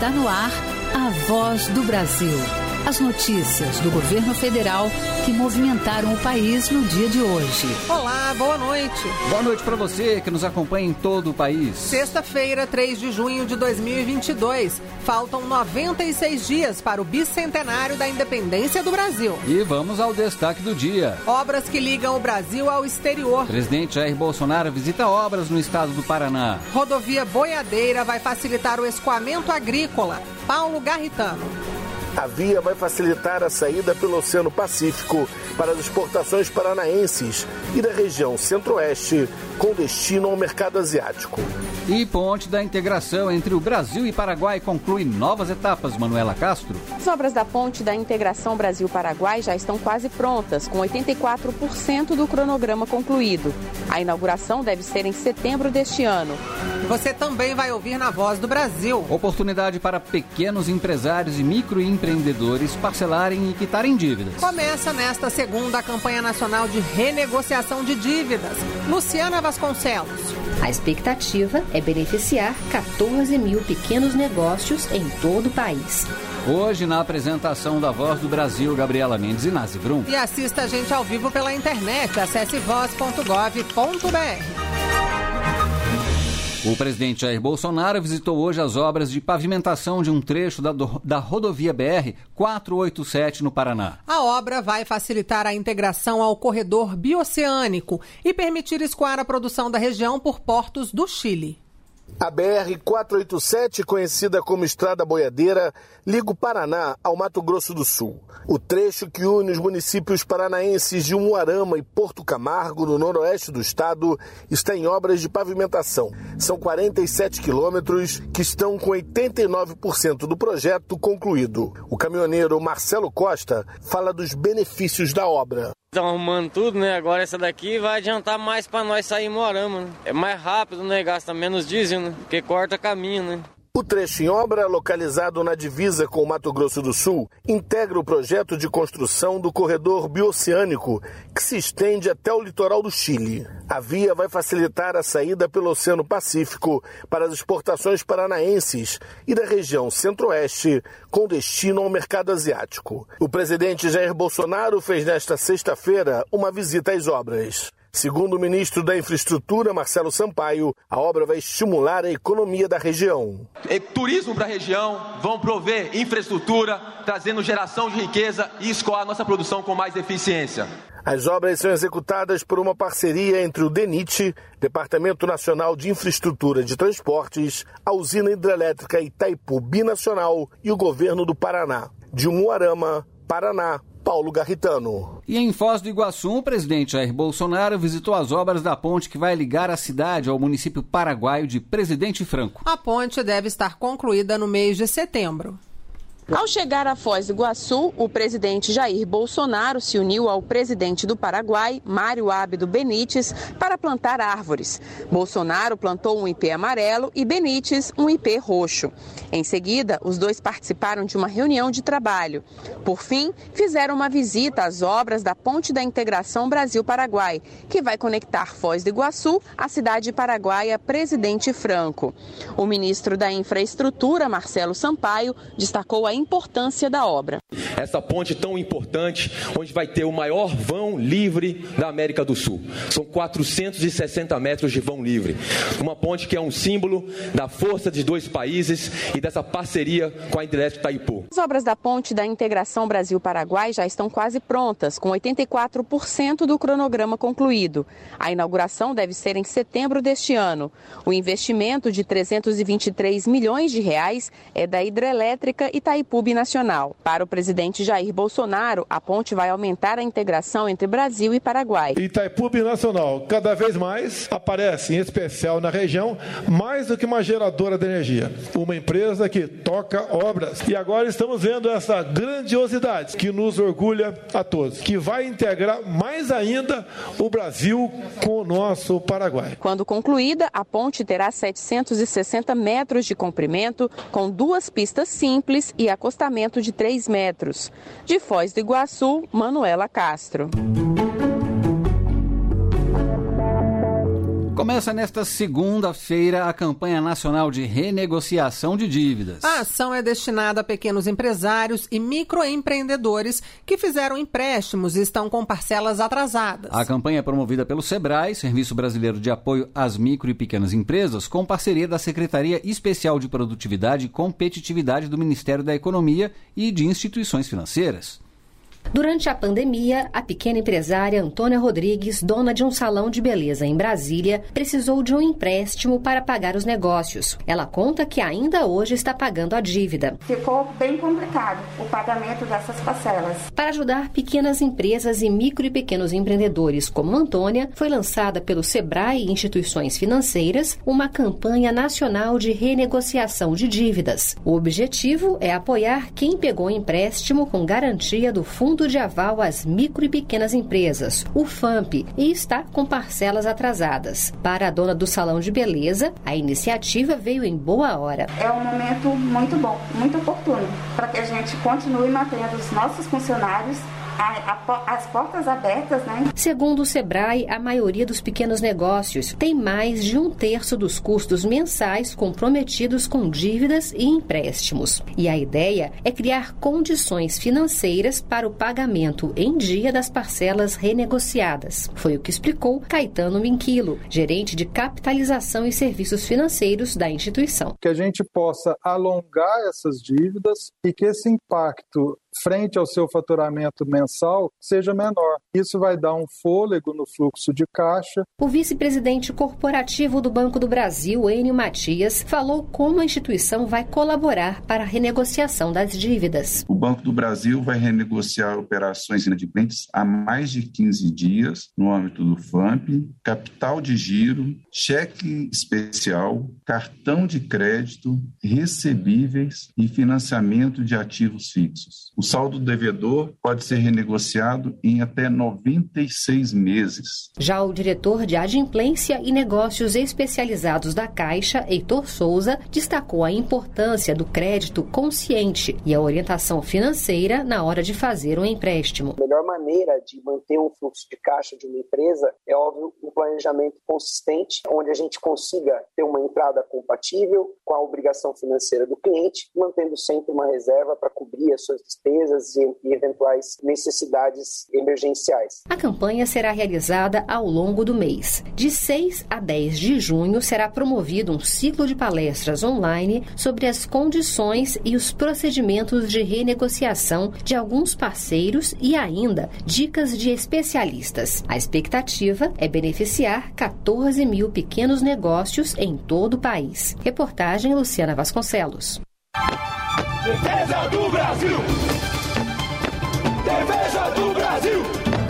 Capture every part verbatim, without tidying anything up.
Está no ar a Voz do Brasil. As notícias do governo federal que movimentaram o país no dia de hoje. Olá, boa noite. Boa noite para você que nos acompanha em todo o país. Sexta-feira, três de junho de dois mil e vinte e dois. Faltam noventa e seis dias para o bicentenário da independência do Brasil. E vamos ao destaque do dia. Obras que ligam o Brasil ao exterior. Presidente Jair Bolsonaro visita obras no estado do Paraná. Rodovia Boiadeira vai facilitar o escoamento agrícola. Paulo Garritano. A via vai facilitar a saída pelo Oceano Pacífico para as exportações paranaenses e da região centro-oeste com destino ao mercado asiático. E ponte da integração entre o Brasil e Paraguai conclui novas etapas, Manuela Castro. As obras da ponte da integração Brasil-Paraguai já estão quase prontas, com oitenta e quatro por cento do cronograma concluído. A inauguração deve ser em setembro deste ano. Você também vai ouvir na Voz do Brasil. Oportunidade para pequenos empresários e microempreendedores parcelarem e quitarem dívidas. Começa nesta segunda a campanha nacional de renegociação de dívidas. Luciana Vasconcelos. A expectativa é beneficiar quatorze mil pequenos negócios em todo o país. Hoje, na apresentação da Voz do Brasil, Gabriela Mendes e Nazi Brum. E assista a gente ao vivo pela internet. Acesse voz ponto gov ponto br. O presidente Jair Bolsonaro visitou hoje as obras de pavimentação de um trecho da, da rodovia B R quatrocentos e oitenta e sete no Paraná. A obra vai facilitar a integração ao corredor bioceânico e permitir escoar a produção da região por portos do Chile. A B R quatrocentos e oitenta e sete, conhecida como Estrada Boiadeira, liga o Paraná ao Mato Grosso do Sul. O trecho que une os municípios paranaenses de Umuarama e Porto Camargo, no noroeste do estado, está em obras de pavimentação. São quarenta e sete quilômetros que estão com oitenta e nove por cento do projeto concluído. O caminhoneiro Marcelo Costa fala dos benefícios da obra. Estão arrumando tudo, né? Agora essa daqui vai adiantar mais para nós sair em Moarama, né? É mais rápido, né? Gasta menos diesel, né? Porque corta caminho, né? O trecho em obra, localizado na divisa com o Mato Grosso do Sul, integra o projeto de construção do corredor bioceânico, que se estende até o litoral do Chile. A via vai facilitar a saída pelo Oceano Pacífico para as exportações paranaenses e da região centro-oeste, com destino ao mercado asiático. O presidente Jair Bolsonaro fez nesta sexta-feira uma visita às obras. Segundo o ministro da Infraestrutura, Marcelo Sampaio, a obra vai estimular a economia da região. É turismo para a região, vão prover infraestrutura, trazendo geração de riqueza e escoar a nossa produção com mais eficiência. As obras são executadas por uma parceria entre o DENIT, Departamento Nacional de Infraestrutura de Transportes, a usina hidrelétrica Itaipu Binacional e o governo do Paraná. De Umuarama, Paraná, Paulo Garritano. E em Foz do Iguaçu, o presidente Jair Bolsonaro visitou as obras da ponte que vai ligar a cidade ao município paraguaio de Presidente Franco. A ponte deve estar concluída no mês de setembro. Ao chegar a Foz do Iguaçu, o presidente Jair Bolsonaro se uniu ao presidente do Paraguai, Mário Abdo Benítez, para plantar árvores. Bolsonaro plantou um ipê amarelo e Benítez um ipê roxo. Em seguida, os dois participaram de uma reunião de trabalho. Por fim, fizeram uma visita às obras da Ponte da Integração Brasil-Paraguai, que vai conectar Foz do Iguaçu à cidade paraguaia Presidente Franco. O ministro da Infraestrutura, Marcelo Sampaio, destacou a importância da obra. Essa ponte tão importante, onde vai ter o maior vão livre da América do Sul. São quatrocentos e sessenta metros de vão livre. Uma ponte que é um símbolo da força de dois países e dessa parceria com a hidrelétrica Itaipu. As obras da ponte da integração Brasil-Paraguai já estão quase prontas, com oitenta e quatro por cento do cronograma concluído. A inauguração deve ser em setembro deste ano. O investimento de trezentos e vinte e três milhões de reais é da hidrelétrica Itaipu Binacional. Para o presidente Jair Bolsonaro, a ponte vai aumentar a integração entre Brasil e Paraguai. Itaipu Binacional cada vez mais aparece, em especial na região, mais do que uma geradora de energia. Uma empresa que toca obras. E agora estamos vendo essa grandiosidade que nos orgulha a todos, que vai integrar mais ainda o Brasil com o nosso Paraguai. Quando concluída, a ponte terá setecentos e sessenta metros de comprimento, com duas pistas simples e acostamento de três metros. De Foz do Iguaçu, Manuela Castro. Começa Começa nesta segunda-feira a campanha nacional de renegociação de dívidas. A ação é destinada a pequenos empresários e microempreendedores que fizeram empréstimos e estão com parcelas atrasadas. A campanha é promovida pelo SEBRAE, Serviço Brasileiro de Apoio às Micro e Pequenas Empresas, com parceria da Secretaria Especial de Produtividade e Competitividade do Ministério da Economia e de instituições financeiras. Durante a pandemia, a pequena empresária Antônia Rodrigues, dona de um salão de beleza em Brasília, precisou de um empréstimo para pagar os negócios. Ela conta que ainda hoje está pagando a dívida. Ficou bem complicado o pagamento dessas parcelas. Para ajudar pequenas empresas e micro e pequenos empreendedores como Antônia, foi lançada pelo SEBRAE e instituições financeiras uma campanha nacional de renegociação de dívidas. O objetivo é apoiar quem pegou empréstimo com garantia do Fundo de Aval às Micro e Pequenas Empresas, o FAMP, e está com parcelas atrasadas. Para a dona do salão de beleza, a iniciativa veio em boa hora. É um momento muito bom, muito oportuno, para que a gente continue mantendo os nossos funcionários A, a, as portas abertas, né? Segundo o SEBRAE, a maioria dos pequenos negócios tem mais de um terço dos custos mensais comprometidos com dívidas e empréstimos. E a ideia é criar condições financeiras para o pagamento em dia das parcelas renegociadas. Foi o que explicou Caetano Minquilo, gerente de capitalização e serviços financeiros da instituição. Que a gente possa alongar essas dívidas e que esse impacto frente ao seu faturamento mensal seja menor. Isso vai dar um fôlego no fluxo de caixa. O vice-presidente corporativo do Banco do Brasil, Enio Matias, falou como a instituição vai colaborar para a renegociação das dívidas. O Banco do Brasil vai renegociar operações inadimplentes há mais de quinze dias no âmbito do FAMP, capital de giro, cheque especial, cartão de crédito, recebíveis e financiamento de ativos fixos. O saldo devedor pode ser renegociado em até noventa e seis meses. Já o diretor de Adimplência e Negócios Especializados da Caixa, Heitor Souza, destacou a importância do crédito consciente e a orientação financeira na hora de fazer um empréstimo. A melhor maneira de manter um fluxo de caixa de uma empresa é, óbvio, um planejamento consistente, onde a gente consiga ter uma entrada compatível com a obrigação financeira do cliente, mantendo sempre uma reserva para cobrir as suas despesas e eventuais necessidades emergenciais. A campanha será realizada ao longo do mês. De seis a dez de junho será promovido um ciclo de palestras online sobre as condições e os procedimentos de renegociação de alguns parceiros e ainda dicas de especialistas. A expectativa é beneficiar catorze mil pequenos negócios em todo o país. Reportagem Luciana Vasconcelos. Defesa do Brasil! Defesa do Brasil!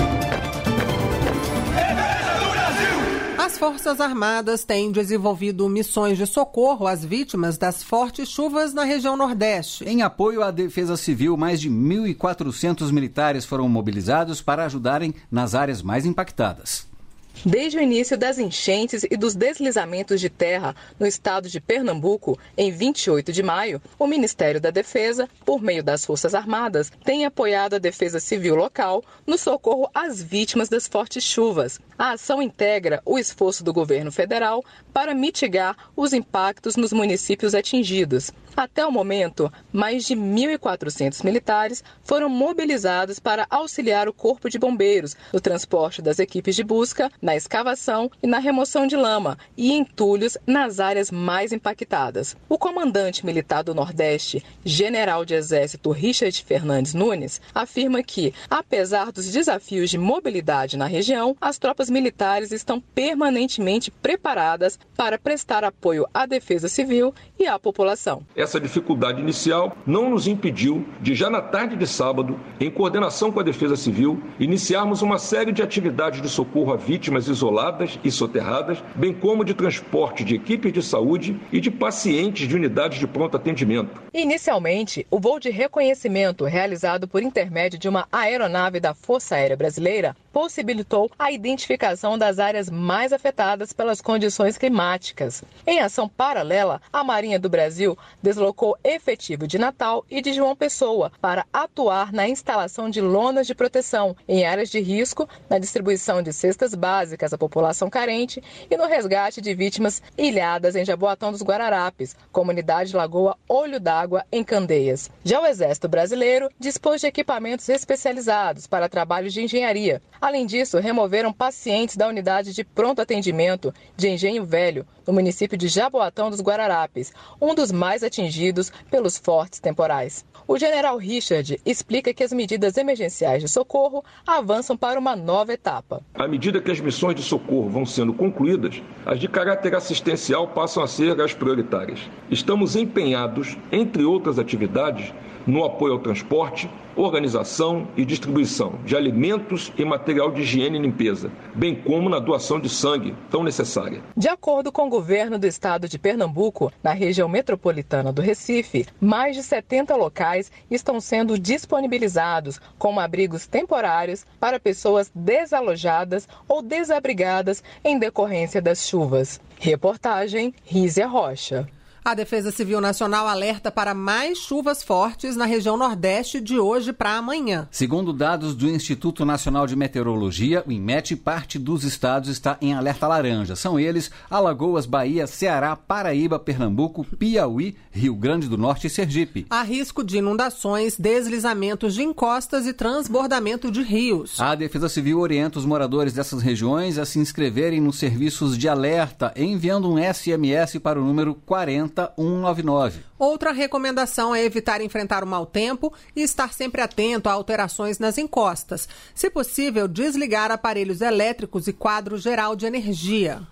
Defesa do Brasil! As Forças Armadas têm desenvolvido missões de socorro às vítimas das fortes chuvas na região Nordeste. Em apoio à Defesa Civil, mais de mil e quatrocentos militares foram mobilizados para ajudarem nas áreas mais impactadas. Desde o início das enchentes e dos deslizamentos de terra no estado de Pernambuco, em vinte e oito de maio, o Ministério da Defesa, por meio das Forças Armadas, tem apoiado a Defesa Civil local no socorro às vítimas das fortes chuvas. A ação integra o esforço do governo federal para mitigar os impactos nos municípios atingidos. Até o momento, mais de mil e quatrocentos militares foram mobilizados para auxiliar o Corpo de Bombeiros no transporte das equipes de busca, na escavação e na remoção de lama e entulhos nas áreas mais impactadas. O comandante militar do Nordeste, general de Exército Richard Fernandes Nunes, afirma que, apesar dos desafios de mobilidade na região, as tropas militares estão permanentemente preparadas para prestar apoio à Defesa Civil e à população. Essa dificuldade inicial não nos impediu de, já na tarde de sábado, em coordenação com a Defesa Civil, iniciarmos uma série de atividades de socorro a vítimas isoladas e soterradas, bem como de transporte de equipes de saúde e de pacientes de unidades de pronto atendimento. Inicialmente, o voo de reconhecimento realizado por intermédio de uma aeronave da Força Aérea Brasileira possibilitou a identificação das áreas mais afetadas pelas condições climáticas. Em ação paralela, a Marinha do Brasil deslocou efetivo de Natal e de João Pessoa para atuar na instalação de lonas de proteção em áreas de risco, na distribuição de cestas básicas à população carente e no resgate de vítimas ilhadas em Jaboatão dos Guararapes, comunidade Lagoa Olho d'Água, em Candeias. Já o Exército Brasileiro dispôs de equipamentos especializados para trabalhos de engenharia. Além disso, removeram pacientes da unidade de pronto atendimento de Engenho Velho, no município de Jaboatão dos Guararapes, um dos mais atingidos pelos fortes temporais. O general Richard explica que as medidas emergenciais de socorro avançam para uma nova etapa. À medida que as missões de socorro vão sendo concluídas, as de caráter assistencial passam a ser as prioritárias. Estamos empenhados, entre outras atividades, no apoio ao transporte, organização e distribuição de alimentos e material de higiene e limpeza, bem como na doação de sangue, tão necessária. De acordo com o governo do estado de Pernambuco, na região metropolitana do Recife, mais de setenta locais estão sendo disponibilizados como abrigos temporários para pessoas desalojadas ou desabrigadas em decorrência das chuvas. Reportagem Rízia Rocha. A Defesa Civil Nacional alerta para mais chuvas fortes na região Nordeste de hoje para amanhã. Segundo dados do Instituto Nacional de Meteorologia, o INMET, parte dos estados está em alerta laranja. São eles Alagoas, Bahia, Ceará, Paraíba, Pernambuco, Piauí, Rio Grande do Norte e Sergipe. Há risco de inundações, deslizamentos de encostas e transbordamento de rios. A Defesa Civil orienta os moradores dessas regiões a se inscreverem nos serviços de alerta, enviando um S M S para o número quarenta cento e noventa e nove. Outra recomendação é evitar enfrentar o mau tempo e estar sempre atento a alterações nas encostas. Se possível, desligar aparelhos elétricos e quadro geral de energia.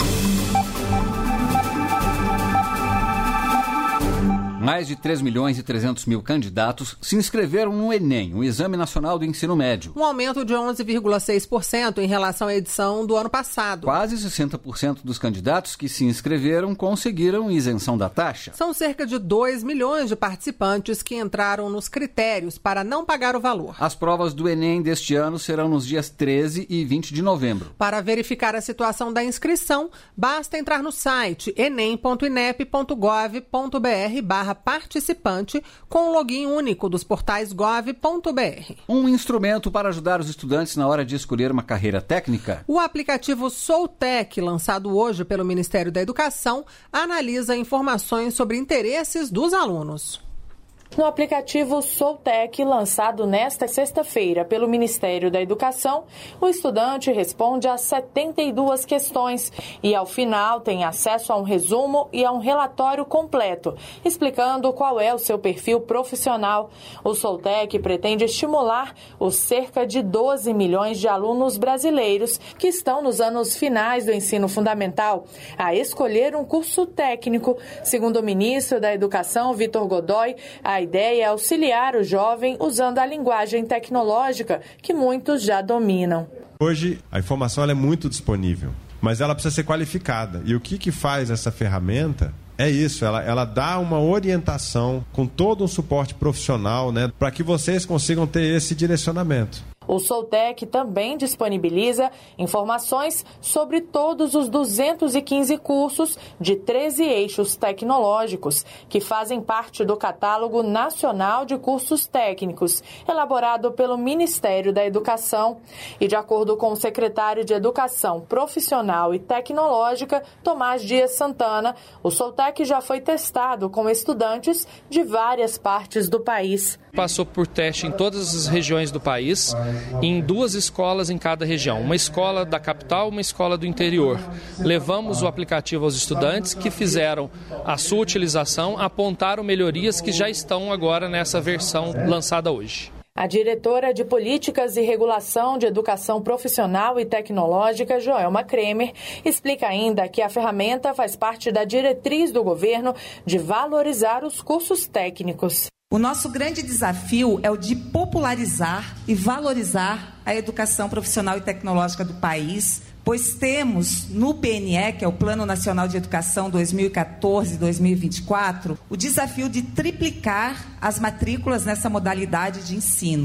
Mais de três milhões e trezentos mil candidatos se inscreveram no Enem, o Exame Nacional do Ensino Médio. Um aumento de onze vírgula seis por cento em relação à edição do ano passado. Quase sessenta por cento dos candidatos que se inscreveram conseguiram isenção da taxa. São cerca de dois milhões de participantes que entraram nos critérios para não pagar o valor. As provas do Enem deste ano serão nos dias treze e vinte de novembro. Para verificar a situação da inscrição, basta entrar no site enem ponto inep ponto gov ponto br barra participante com o login único dos portais gov ponto br. Um instrumento para ajudar os estudantes na hora de escolher uma carreira técnica? O aplicativo Soltec, lançado hoje pelo Ministério da Educação, analisa informações sobre interesses dos alunos. No aplicativo Soltec, lançado nesta sexta-feira pelo Ministério da Educação, o estudante responde a setenta e duas questões e, ao final, tem acesso a um resumo e a um relatório completo, explicando qual é o seu perfil profissional. O Soltec pretende estimular os cerca de doze milhões de alunos brasileiros que estão nos anos finais do ensino fundamental a escolher um curso técnico. Segundo o ministro da Educação, Vitor Godoy, a A ideia é auxiliar o jovem usando a linguagem tecnológica que muitos já dominam. Hoje a informação ela é muito disponível, mas ela precisa ser qualificada. E o que, que faz essa ferramenta é isso, ela, ela dá uma orientação com todo um suporte profissional, né, para que vocês consigam ter esse direcionamento. O Soltec também disponibiliza informações sobre todos os duzentos e quinze cursos de treze eixos tecnológicos que fazem parte do Catálogo Nacional de Cursos Técnicos, elaborado pelo Ministério da Educação. E, de acordo com o secretário de Educação Profissional e Tecnológica, Tomás Dias Santana, o Soltec já foi testado com estudantes de várias partes do país. Passou por teste em todas as regiões do país, em duas escolas em cada região, uma escola da capital, uma escola do interior. Levamos o aplicativo aos estudantes que fizeram a sua utilização, apontaram melhorias que já estão agora nessa versão lançada hoje. A diretora de Políticas e Regulação de Educação Profissional e Tecnológica, Joelma Kremer, explica ainda que a ferramenta faz parte da diretriz do governo de valorizar os cursos técnicos. O nosso grande desafio é o de popularizar e valorizar a educação profissional e tecnológica do país, pois temos no P N E, que é o Plano Nacional de Educação dois mil e quatorze a dois mil e vinte e quatro, o desafio de triplicar as matrículas nessa modalidade de ensino.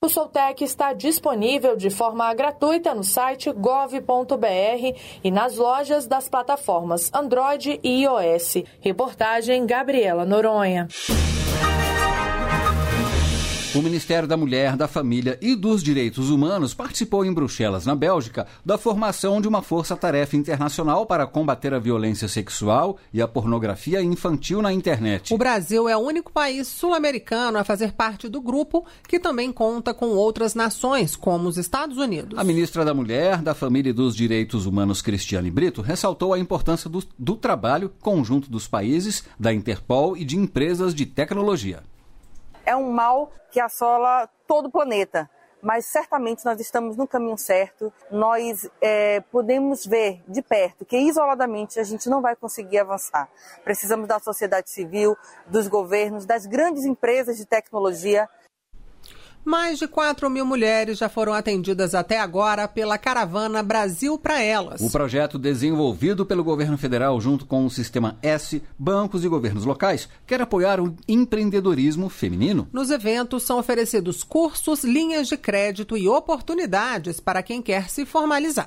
O Soltec está disponível de forma gratuita no site gov ponto br e nas lojas das plataformas Android e iOS. Reportagem Gabriela Noronha. O Ministério da Mulher, da Família e dos Direitos Humanos participou em Bruxelas, na Bélgica, da formação de uma força-tarefa internacional para combater a violência sexual e a pornografia infantil na internet. O Brasil é o único país sul-americano a fazer parte do grupo, que também conta com outras nações, como os Estados Unidos. A ministra da Mulher, da Família e dos Direitos Humanos, Cristiane Brito, ressaltou a importância do, do trabalho conjunto dos países, da Interpol e de empresas de tecnologia. É um mal que assola todo o planeta, mas certamente nós estamos no caminho certo. Nós é, podemos ver de perto que isoladamente a gente não vai conseguir avançar. Precisamos da sociedade civil, dos governos, das grandes empresas de tecnologia. Mais de quatro mil mulheres já foram atendidas até agora pela caravana Brasil para Elas. O projeto, desenvolvido pelo governo federal junto com o Sistema S, bancos e governos locais, quer apoiar o empreendedorismo feminino. Nos eventos são oferecidos cursos, linhas de crédito e oportunidades para quem quer se formalizar.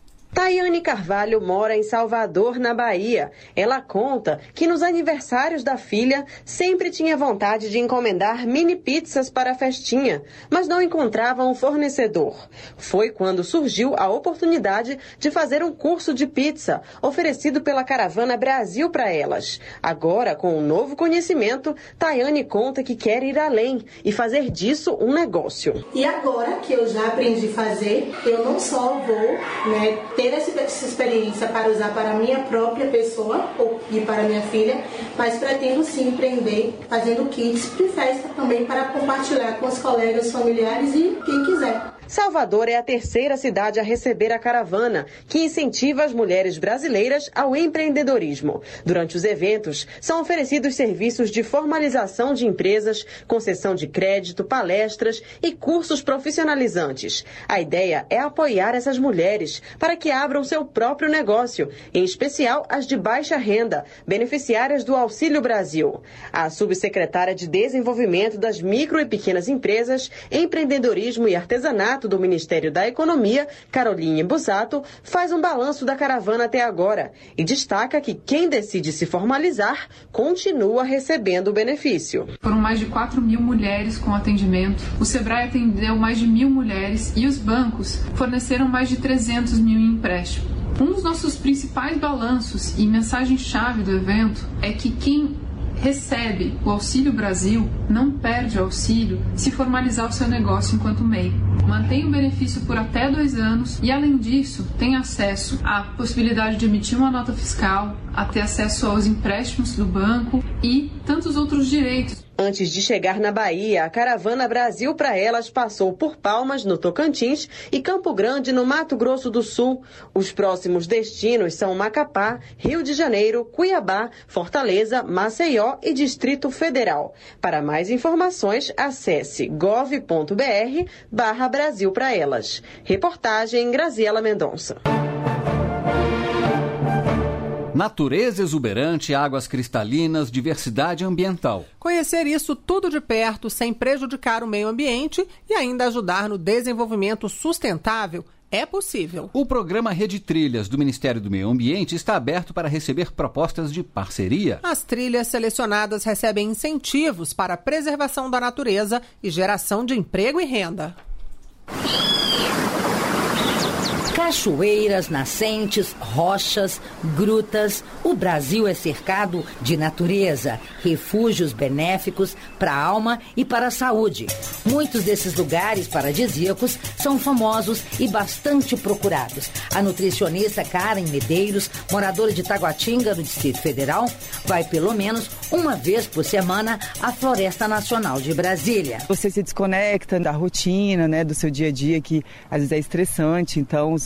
Tayane Carvalho mora em Salvador, na Bahia. Ela conta que nos aniversários da filha sempre tinha vontade de encomendar mini pizzas para a festinha, mas não encontrava um fornecedor. Foi quando surgiu a oportunidade de fazer um curso de pizza, oferecido pela caravana Brasil para Elas. Agora, com um novo conhecimento, Tayane conta que quer ir além e fazer disso um negócio. E agora que eu já aprendi a fazer, eu não só vou, né, ter essa experiência para usar para a minha própria pessoa e para minha filha, mas pretendo sim empreender fazendo kits de festa também para compartilhar com os colegas, familiares e quem quiser. Salvador é a terceira cidade a receber a caravana, que incentiva as mulheres brasileiras ao empreendedorismo. Durante os eventos, são oferecidos serviços de formalização de empresas, concessão de crédito, palestras e cursos profissionalizantes. A ideia é apoiar essas mulheres para que abram seu próprio negócio, em especial as de baixa renda, beneficiárias do Auxílio Brasil. A subsecretária de Desenvolvimento das Micro e Pequenas Empresas, Empreendedorismo e Artesanato do Ministério da Economia, Caroline Busato, faz um balanço da caravana até agora e destaca que quem decide se formalizar continua recebendo o benefício. Foram mais de quatro mil mulheres com atendimento, o Sebrae atendeu mais de mil mulheres e os bancos forneceram mais de trezentos mil em empréstimo. Um dos nossos principais balanços e mensagem-chave do evento é que quem recebe o Auxílio Brasil não perde o auxílio se formalizar o seu negócio enquanto M E I. Mantém o benefício por até dois anos e, além disso, tem acesso à possibilidade de emitir uma nota fiscal, a ter acesso aos empréstimos do banco e tantos outros direitos. Antes de chegar na Bahia, a caravana Brasil para Elas passou por Palmas, no Tocantins, e Campo Grande, no Mato Grosso do Sul. Os próximos destinos são Macapá, Rio de Janeiro, Cuiabá, Fortaleza, Maceió e Distrito Federal. Para mais informações, acesse gov ponto br barra Brasil para Elas. Reportagem Graziela Mendonça. Natureza exuberante, águas cristalinas, diversidade ambiental. Conhecer isso tudo de perto, sem prejudicar o meio ambiente e ainda ajudar no desenvolvimento sustentável, é possível. O programa Rede Trilhas do Ministério do Meio Ambiente está aberto para receber propostas de parceria. As trilhas selecionadas recebem incentivos para a preservação da natureza e geração de emprego e renda. Cachoeiras, nascentes, rochas, grutas. O Brasil é cercado de natureza, refúgios benéficos para a alma e para a saúde. Muitos desses lugares paradisíacos são famosos e bastante procurados. A nutricionista Karen Medeiros, moradora de Taguatinga, no Distrito Federal, vai pelo menos uma vez por semana à Floresta Nacional de Brasília. Você se desconecta da rotina, né, do seu dia a dia, que às vezes é estressante, então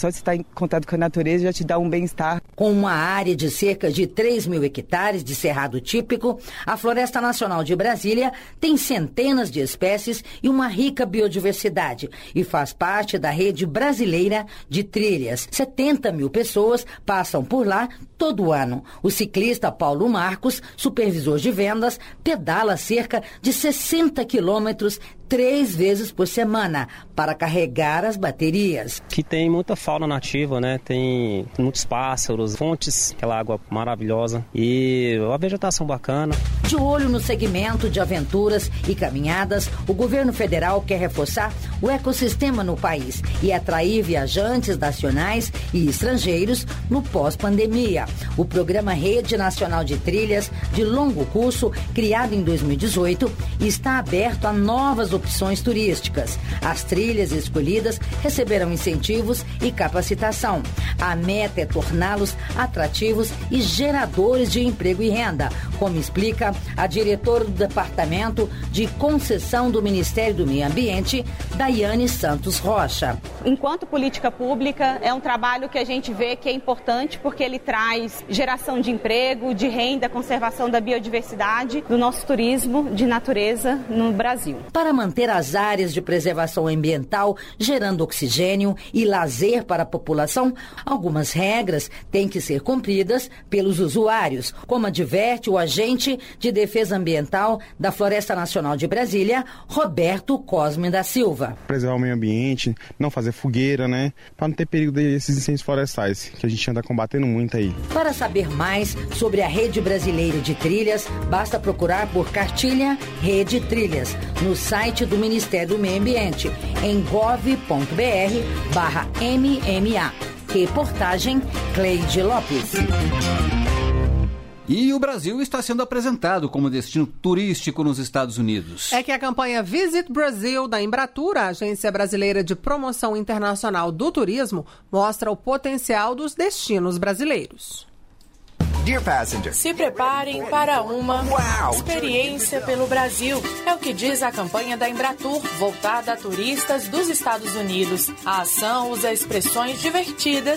Só de estar em contato com a natureza já te dá um bem-estar. Com uma área de cerca de três mil hectares de cerrado típico, a Floresta Nacional de Brasília tem centenas de espécies e uma rica biodiversidade e faz parte da rede brasileira de trilhas. setenta mil pessoas passam por lá todo ano. O ciclista Paulo Marcos, supervisor de vendas, pedala cerca de sessenta quilômetros três vezes por semana para carregar as baterias. Que tem muita fauna nativa, né? Tem muitos pássaros, fontes, aquela água maravilhosa e uma vegetação bacana. De olho no segmento de aventuras e caminhadas, o governo federal quer reforçar o ecossistema no país e atrair viajantes nacionais e estrangeiros no pós-pandemia. O programa Rede Nacional de Trilhas de longo curso, criado em dois mil e dezoito, está aberto a novas opções turísticas. As trilhas escolhidas receberão incentivos e capacitação. A meta é torná-los atrativos e geradores de emprego e renda, como explica a diretora do Departamento de Concessão do Ministério do Meio Ambiente, Daiane Santos Rocha. Enquanto política pública, é um trabalho que a gente vê que é importante porque ele traz geração de emprego, de renda, conservação da biodiversidade, do nosso turismo de natureza no Brasil. Para manter as áreas de preservação ambiental gerando oxigênio e lazer para a população, algumas regras têm que ser cumpridas pelos usuários, como adverte o agente de defesa ambiental da Floresta Nacional de Brasília, Roberto Cosme da Silva. Preservar o meio ambiente, não fazer fogueira, né? Para não ter perigo desses incêndios florestais, que a gente anda combatendo muito aí. Para saber mais sobre a Rede Brasileira de Trilhas, basta procurar por cartilha Rede Trilhas no site do Ministério do Meio Ambiente, em gov ponto br barra M M A. Reportagem Cleide Lopes. E o Brasil está sendo apresentado como destino turístico nos Estados Unidos. É que a campanha Visit Brasil da Embratur, a Agência Brasileira de Promoção Internacional do Turismo, mostra o potencial dos destinos brasileiros. Dear passengers, se preparem para uma wow. experiência pelo Brasil. É o que diz a campanha da Embratur, voltada a turistas dos Estados Unidos. A ação usa expressões divertidas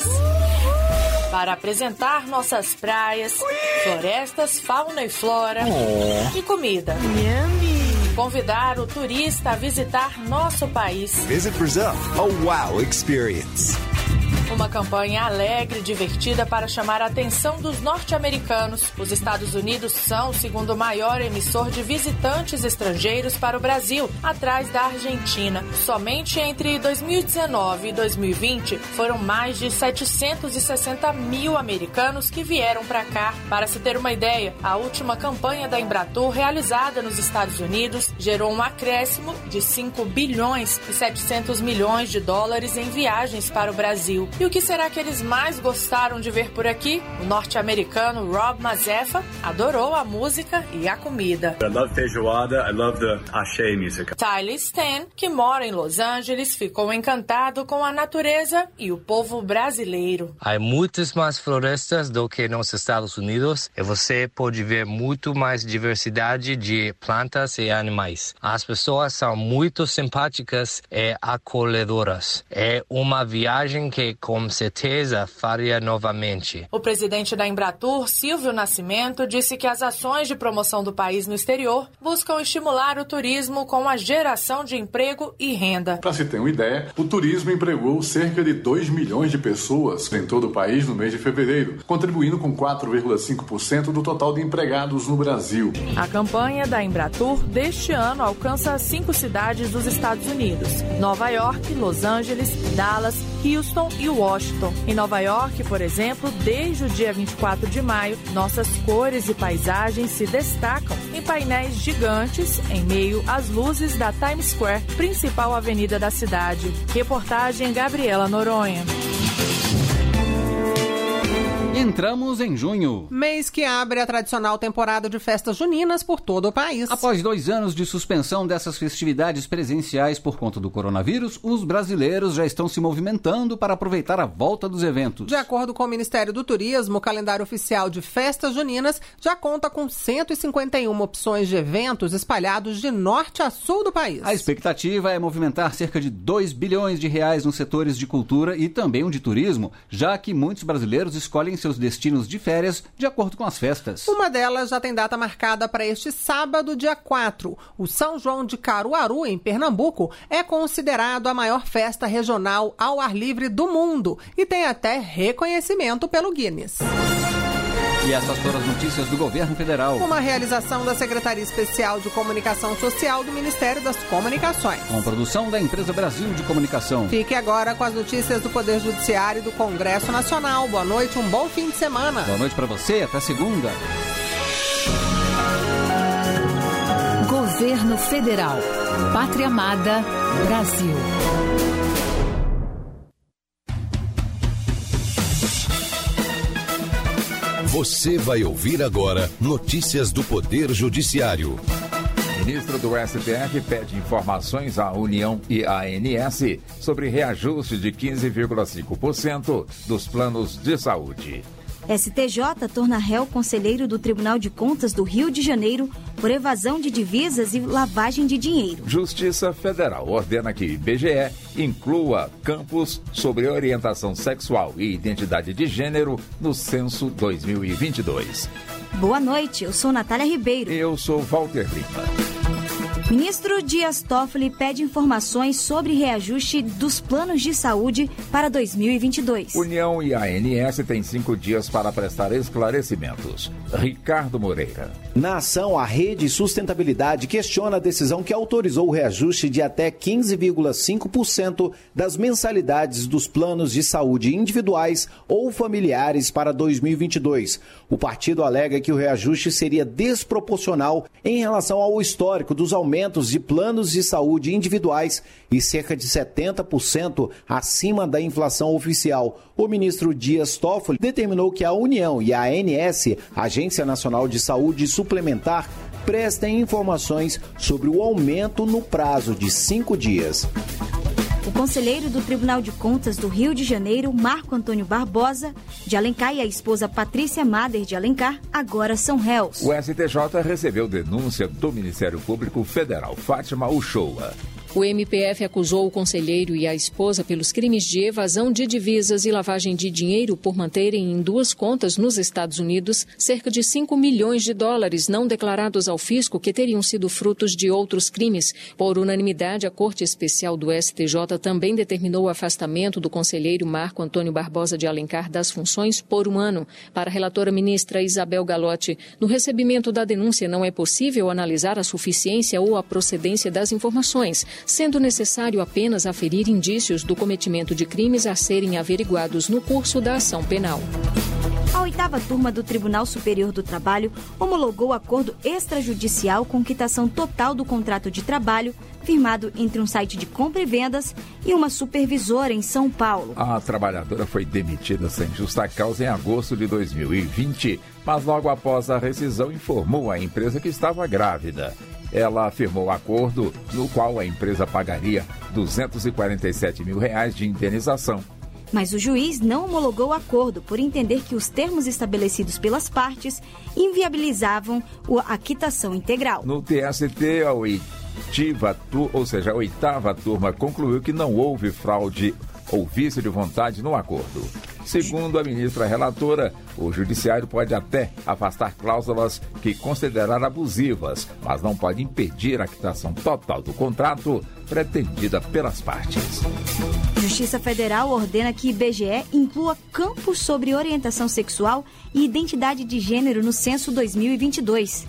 para apresentar nossas praias, florestas, fauna e flora oh. e comida. Yummy. Convidar o turista a visitar nosso país. Visit Brazil, a wow experience. Uma campanha alegre e divertida para chamar a atenção dos norte-americanos. Os Estados Unidos são o segundo maior emissor de visitantes estrangeiros para o Brasil, atrás da Argentina. Somente entre dois mil e dezenove e dois mil e vinte foram mais de setecentos e sessenta mil americanos que vieram para cá. Para se ter uma ideia, a última campanha da Embratur realizada nos Estados Unidos gerou um acréscimo de cinco bilhões e setecentos milhões de dólares em viagens para o Brasil. E o que será que eles mais gostaram de ver por aqui? O norte-americano Rob Mazefa adorou a música e a comida. I love feijoada, I love the axé music. Tyler Stan, que mora em Los Angeles, ficou encantado com a natureza e o povo brasileiro. Há muitas mais florestas do que nos Estados Unidos e você pode ver muito mais diversidade de plantas e animais. As pessoas são muito simpáticas e acolhedoras. É uma viagem que com certeza faria novamente. O presidente da Embratur, Silvio Nascimento, disse que as ações de promoção do país no exterior buscam estimular o turismo com a geração de emprego e renda. Para se ter uma ideia, o turismo empregou cerca de dois milhões de pessoas em todo o país no mês de fevereiro, contribuindo com quatro vírgula cinco por cento do total de empregados no Brasil. A campanha da Embratur deste ano alcança cinco cidades dos Estados Unidos: Nova York, Los Angeles, Dallas, Houston e Washington. Em Nova York, por exemplo, desde o dia vinte e quatro de maio, nossas cores e paisagens se destacam em painéis gigantes em meio às luzes da Times Square, principal avenida da cidade. Reportagem Gabriela Noronha. Entramos em junho. Mês que abre a tradicional temporada de festas juninas por todo o país. Após dois anos de suspensão dessas festividades presenciais por conta do coronavírus, os brasileiros já estão se movimentando para aproveitar a volta dos eventos. De acordo com o Ministério do Turismo, o calendário oficial de festas juninas já conta com cento e cinquenta e uma opções de eventos espalhados de norte a sul do país. A expectativa é movimentar cerca de dois bilhões de reais nos setores de cultura e também o de turismo, já que muitos brasileiros escolhem seus destinos de férias de acordo com as festas. Uma delas já tem data marcada para este sábado, dia quatro. O São João de Caruaru, em Pernambuco, é considerado a maior festa regional ao ar livre do mundo e tem até reconhecimento pelo Guinness. E essas foram as notícias do Governo Federal. Uma realização da Secretaria Especial de Comunicação Social do Ministério das Comunicações. Com produção da Empresa Brasil de Comunicação. Fique agora com as notícias do Poder Judiciário e do Congresso Nacional. Boa noite, um bom fim de semana. Boa noite para você, até segunda. Governo Federal. Pátria Amada, Brasil. Você vai ouvir agora notícias do Poder Judiciário. Ministro do S T F pede informações à União e à A N S sobre reajuste de quinze vírgula cinco por cento dos planos de saúde. S T J torna réu conselheiro do Tribunal de Contas do Rio de Janeiro por evasão de divisas e lavagem de dinheiro. Justiça Federal ordena que I B G E inclua campos sobre orientação sexual e identidade de gênero no censo dois mil e vinte e dois. Boa noite, eu sou Natália Ribeiro. Eu sou Walter Lima. Ministro Dias Toffoli pede informações sobre reajuste dos planos de saúde para dois mil e vinte e dois. União e A N S têm cinco dias para prestar esclarecimentos. Ricardo Moreira. Na ação, a Rede Sustentabilidade questiona a decisão que autorizou o reajuste de até quinze vírgula cinco por cento das mensalidades dos planos de saúde individuais ou familiares para dois mil e vinte e dois. O partido alega que o reajuste seria desproporcional em relação ao histórico dos aumentos de planos de saúde individuais e cerca de setenta por cento acima da inflação oficial. O ministro Dias Toffoli determinou que a União e a A N S, Agência Nacional de Saúde Suplementar, prestem informações sobre o aumento no prazo de cinco dias. O conselheiro do Tribunal de Contas do Rio de Janeiro, Marco Antônio Barbosa de Alencar, e a esposa Patrícia Mader de Alencar agora são réus. O S T J recebeu denúncia do Ministério Público Federal, Fátima Uchoa. O M P F acusou o conselheiro e a esposa pelos crimes de evasão de divisas e lavagem de dinheiro por manterem em duas contas nos Estados Unidos cerca de cinco milhões de dólares não declarados ao fisco que teriam sido frutos de outros crimes. Por unanimidade, a Corte Especial do S T J também determinou o afastamento do conselheiro Marco Antônio Barbosa de Alencar das funções por um ano. Para a relatora ministra Isabel Galotti, no recebimento da denúncia não é possível analisar a suficiência ou a procedência das informações, sendo necessário apenas aferir indícios do cometimento de crimes a serem averiguados no curso da ação penal. A oitava turma do Tribunal Superior do Trabalho homologou acordo extrajudicial com quitação total do contrato de trabalho firmado entre um site de compra e vendas e uma supervisora em São Paulo. A trabalhadora foi demitida sem justa causa em agosto de dois mil e vinte, mas logo após a rescisão informou à empresa que estava grávida. Ela firmou o acordo no qual a empresa pagaria duzentos e quarenta e sete mil reais de indenização. Mas o juiz não homologou o acordo por entender que os termos estabelecidos pelas partes inviabilizavam a quitação integral. No T S T, a oitiva, ou seja, a oitava turma concluiu que não houve fraude ou vício de vontade no acordo. Segundo a ministra relatora, o judiciário pode até afastar cláusulas que considerar abusivas, mas não pode impedir a quitação total do contrato pretendida pelas partes. Justiça Federal ordena que I B G E inclua campos sobre orientação sexual e identidade de gênero no censo dois mil e vinte e dois.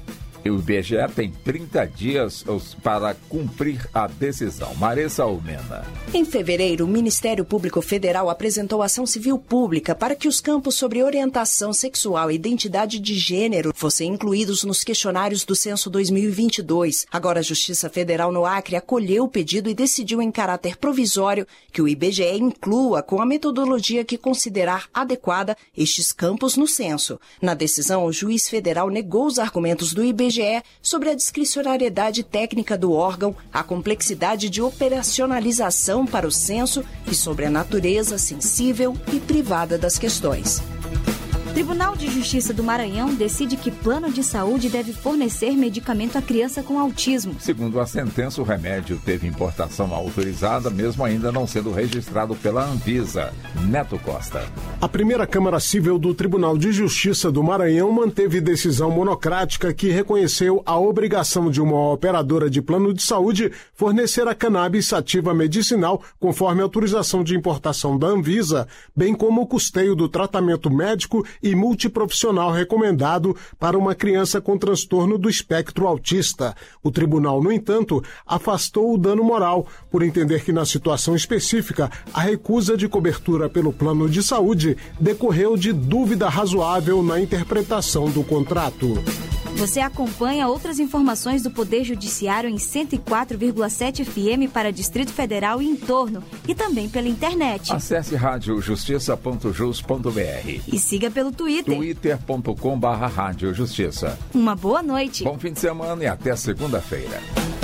E o I B G E tem trinta dias para cumprir a decisão. Maressa Almena. Em fevereiro, o Ministério Público Federal apresentou ação civil pública para que os campos sobre orientação sexual e identidade de gênero fossem incluídos nos questionários do Censo dois mil e vinte e dois. Agora, a Justiça Federal no Acre acolheu o pedido e decidiu em caráter provisório que o I B G E inclua, com a metodologia que considerar adequada, estes campos no censo. Na decisão, o juiz federal negou os argumentos do I B G E sobre a discricionariedade técnica do órgão, a complexidade de operacionalização para o censo e sobre a natureza sensível e privada das questões. Tribunal de Justiça do Maranhão decide que plano de saúde deve fornecer medicamento à criança com autismo. Segundo a sentença, o remédio teve importação autorizada, mesmo ainda não sendo registrado pela Anvisa. Neto Costa. A primeira Câmara Civil do Tribunal de Justiça do Maranhão manteve decisão monocrática que reconheceu a obrigação de uma operadora de plano de saúde fornecer a cannabis sativa medicinal conforme autorização de importação da Anvisa, bem como o custeio do tratamento médico e multiprofissional recomendado para uma criança com transtorno do espectro autista. O tribunal, no entanto, afastou o dano moral, por entender que na situação específica, a recusa de cobertura pelo plano de saúde decorreu de dúvida razoável na interpretação do contrato. Você acompanha outras informações do Poder Judiciário em cento e quatro vírgula sete F M para Distrito Federal e entorno, e também pela internet. Acesse rádio justiça ponto jus ponto b r e siga pelo Twitter. twitter ponto com barra rádio justiça. Uma boa noite. Bom fim de semana e até segunda-feira.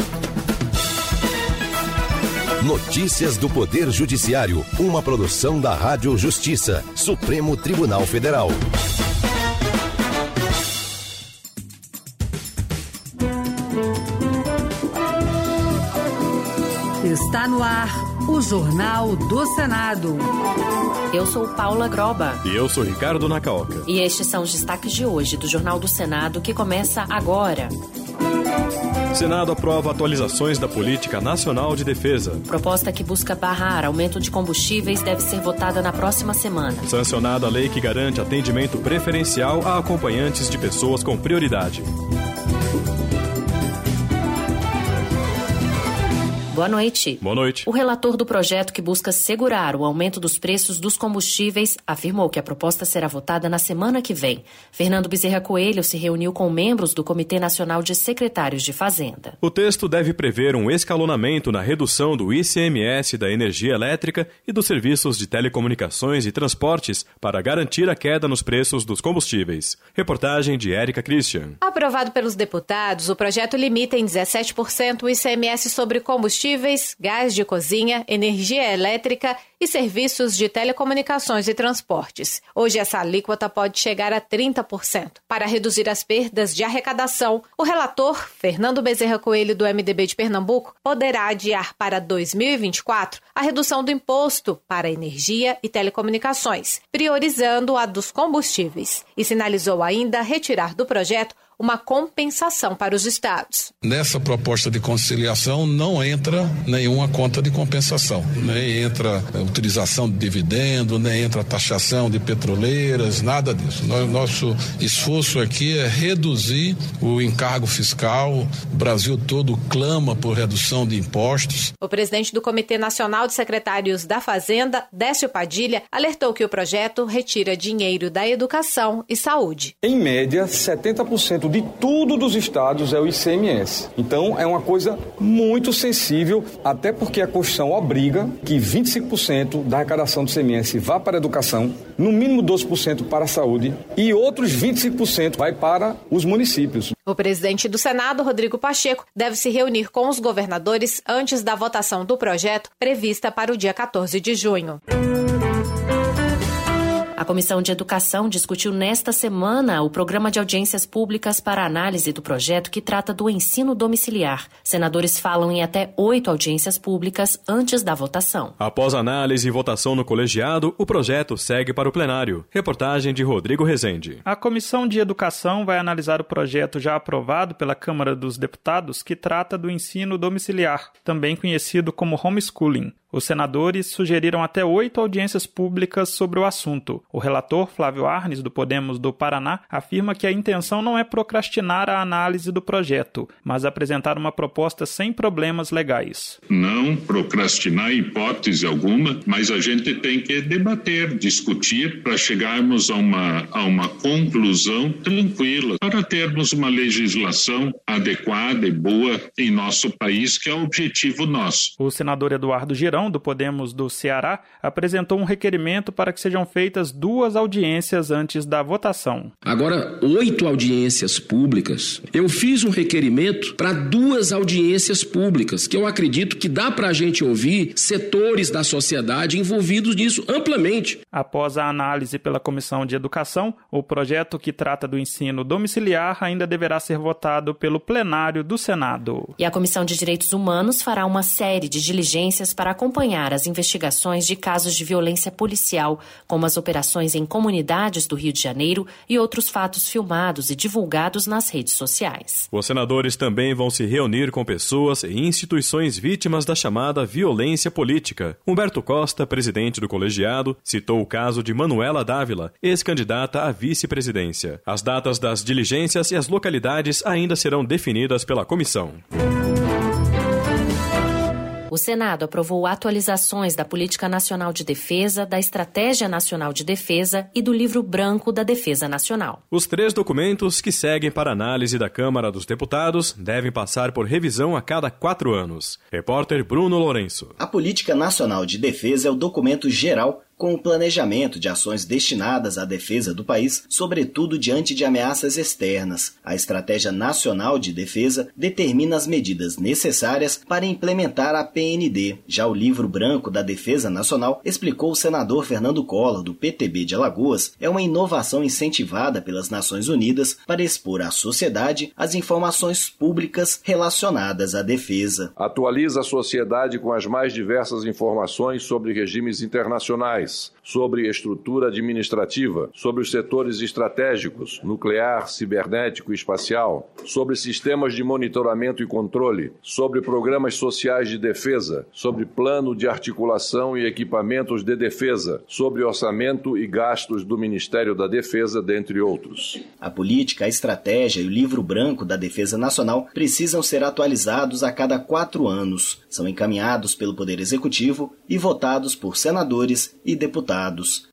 Notícias do Poder Judiciário, uma produção da Rádio Justiça, Supremo Tribunal Federal. Está no ar o Jornal do Senado. Eu sou Paula Groba. E eu sou Ricardo Nacaoca. E estes são os destaques de hoje do Jornal do Senado, que começa agora. Senado aprova atualizações da Política Nacional de Defesa. Proposta que busca barrar aumento de combustíveis deve ser votada na próxima semana. Sancionada a lei que garante atendimento preferencial a acompanhantes de pessoas com prioridade. Boa noite. Boa noite. O relator do projeto que busca segurar o aumento dos preços dos combustíveis afirmou que a proposta será votada na semana que vem. Fernando Bezerra Coelho se reuniu com membros do Comitê Nacional de Secretários de Fazenda. O texto deve prever um escalonamento na redução do I C M S da energia elétrica e dos serviços de telecomunicações e transportes para garantir a queda nos preços dos combustíveis. Reportagem de Érica Christian. Aprovado pelos deputados, o projeto limita em dezessete por cento o I C M S sobre combustíveis, gás de cozinha, energia elétrica e serviços de telecomunicações e transportes. Hoje essa alíquota pode chegar a trinta por cento. Para reduzir as perdas de arrecadação, o relator, Fernando Bezerra Coelho, do M D B de Pernambuco, poderá adiar para dois mil e vinte e quatro a redução do imposto para energia e telecomunicações, priorizando a dos combustíveis, e sinalizou ainda retirar do projeto uma compensação para os estados. Nessa proposta de conciliação não entra nenhuma conta de compensação, nem entra a utilização de dividendo, nem entra a taxação de petroleiras, nada disso. Nosso esforço aqui é reduzir o encargo fiscal. O Brasil todo clama por redução de impostos. O presidente do Comitê Nacional de Secretários da Fazenda, Décio Padilha, alertou que o projeto retira dinheiro da educação e saúde. Em média, setenta por cento de tudo dos estados é o I C M S. Então, é uma coisa muito sensível, até porque a Constituição obriga que vinte e cinco por cento da arrecadação do I C M S vá para a educação, no mínimo doze por cento para a saúde e outros vinte e cinco por cento vai para os municípios. O presidente do Senado, Rodrigo Pacheco, deve se reunir com os governadores antes da votação do projeto prevista para o dia quatorze de junho. A Comissão de Educação discutiu nesta semana o programa de audiências públicas para análise do projeto que trata do ensino domiciliar. Senadores falam em até oito audiências públicas antes da votação. Após análise e votação no colegiado, o projeto segue para o plenário. Reportagem de Rodrigo Rezende. A Comissão de Educação vai analisar o projeto já aprovado pela Câmara dos Deputados que trata do ensino domiciliar, também conhecido como homeschooling. Os senadores sugeriram até oito audiências públicas sobre o assunto. O relator, Flávio Arnes, do Podemos do Paraná, afirma que a intenção não é procrastinar a análise do projeto, mas apresentar uma proposta sem problemas legais. Não procrastinar hipótese alguma, mas a gente tem que debater, discutir para chegarmos a uma, a uma conclusão tranquila, para termos uma legislação adequada e boa em nosso país, que é o objetivo nosso. O senador Eduardo Girão, do Podemos do Ceará, apresentou um requerimento para que sejam feitas duas audiências antes da votação. Agora, oito audiências públicas. Eu fiz um requerimento para duas audiências públicas, que eu acredito que dá para a gente ouvir setores da sociedade envolvidos nisso amplamente. Após a análise pela Comissão de Educação, o projeto que trata do ensino domiciliar ainda deverá ser votado pelo plenário do Senado. E a Comissão de Direitos Humanos fará uma série de diligências para acompanhar as investigações de casos de violência policial, como as operações em comunidades do Rio de Janeiro e outros fatos filmados e divulgados nas redes sociais. Os senadores também vão se reunir com pessoas e instituições vítimas da chamada violência política. Humberto Costa, presidente do colegiado, citou o caso de Manuela Dávila, ex-candidata à vice-presidência. As datas das diligências e as localidades ainda serão definidas pela comissão. O Senado aprovou atualizações da Política Nacional de Defesa, da Estratégia Nacional de Defesa e do Livro Branco da Defesa Nacional. Os três documentos que seguem para análise da Câmara dos Deputados devem passar por revisão a cada quatro anos. Repórter Bruno Lourenço. A Política Nacional de Defesa é o documento geral com o planejamento de ações destinadas à defesa do país, sobretudo diante de ameaças externas. A Estratégia Nacional de Defesa determina as medidas necessárias para implementar a P N D. Já o Livro Branco da Defesa Nacional, explicou o senador Fernando Collor, do P T B de Alagoas, é uma inovação incentivada pelas Nações Unidas para expor à sociedade as informações públicas relacionadas à defesa. Atualiza a sociedade com as mais diversas informações sobre regimes internacionais, sobre estrutura administrativa, sobre os setores estratégicos, nuclear, cibernético e espacial, sobre sistemas de monitoramento e controle, sobre programas sociais de defesa, sobre plano de articulação e equipamentos de defesa, sobre orçamento e gastos do Ministério da Defesa, dentre outros. A política, a estratégia e o Livro Branco da Defesa Nacional precisam ser atualizados a cada quatro anos. São encaminhados pelo Poder Executivo e votados por senadores e deputados.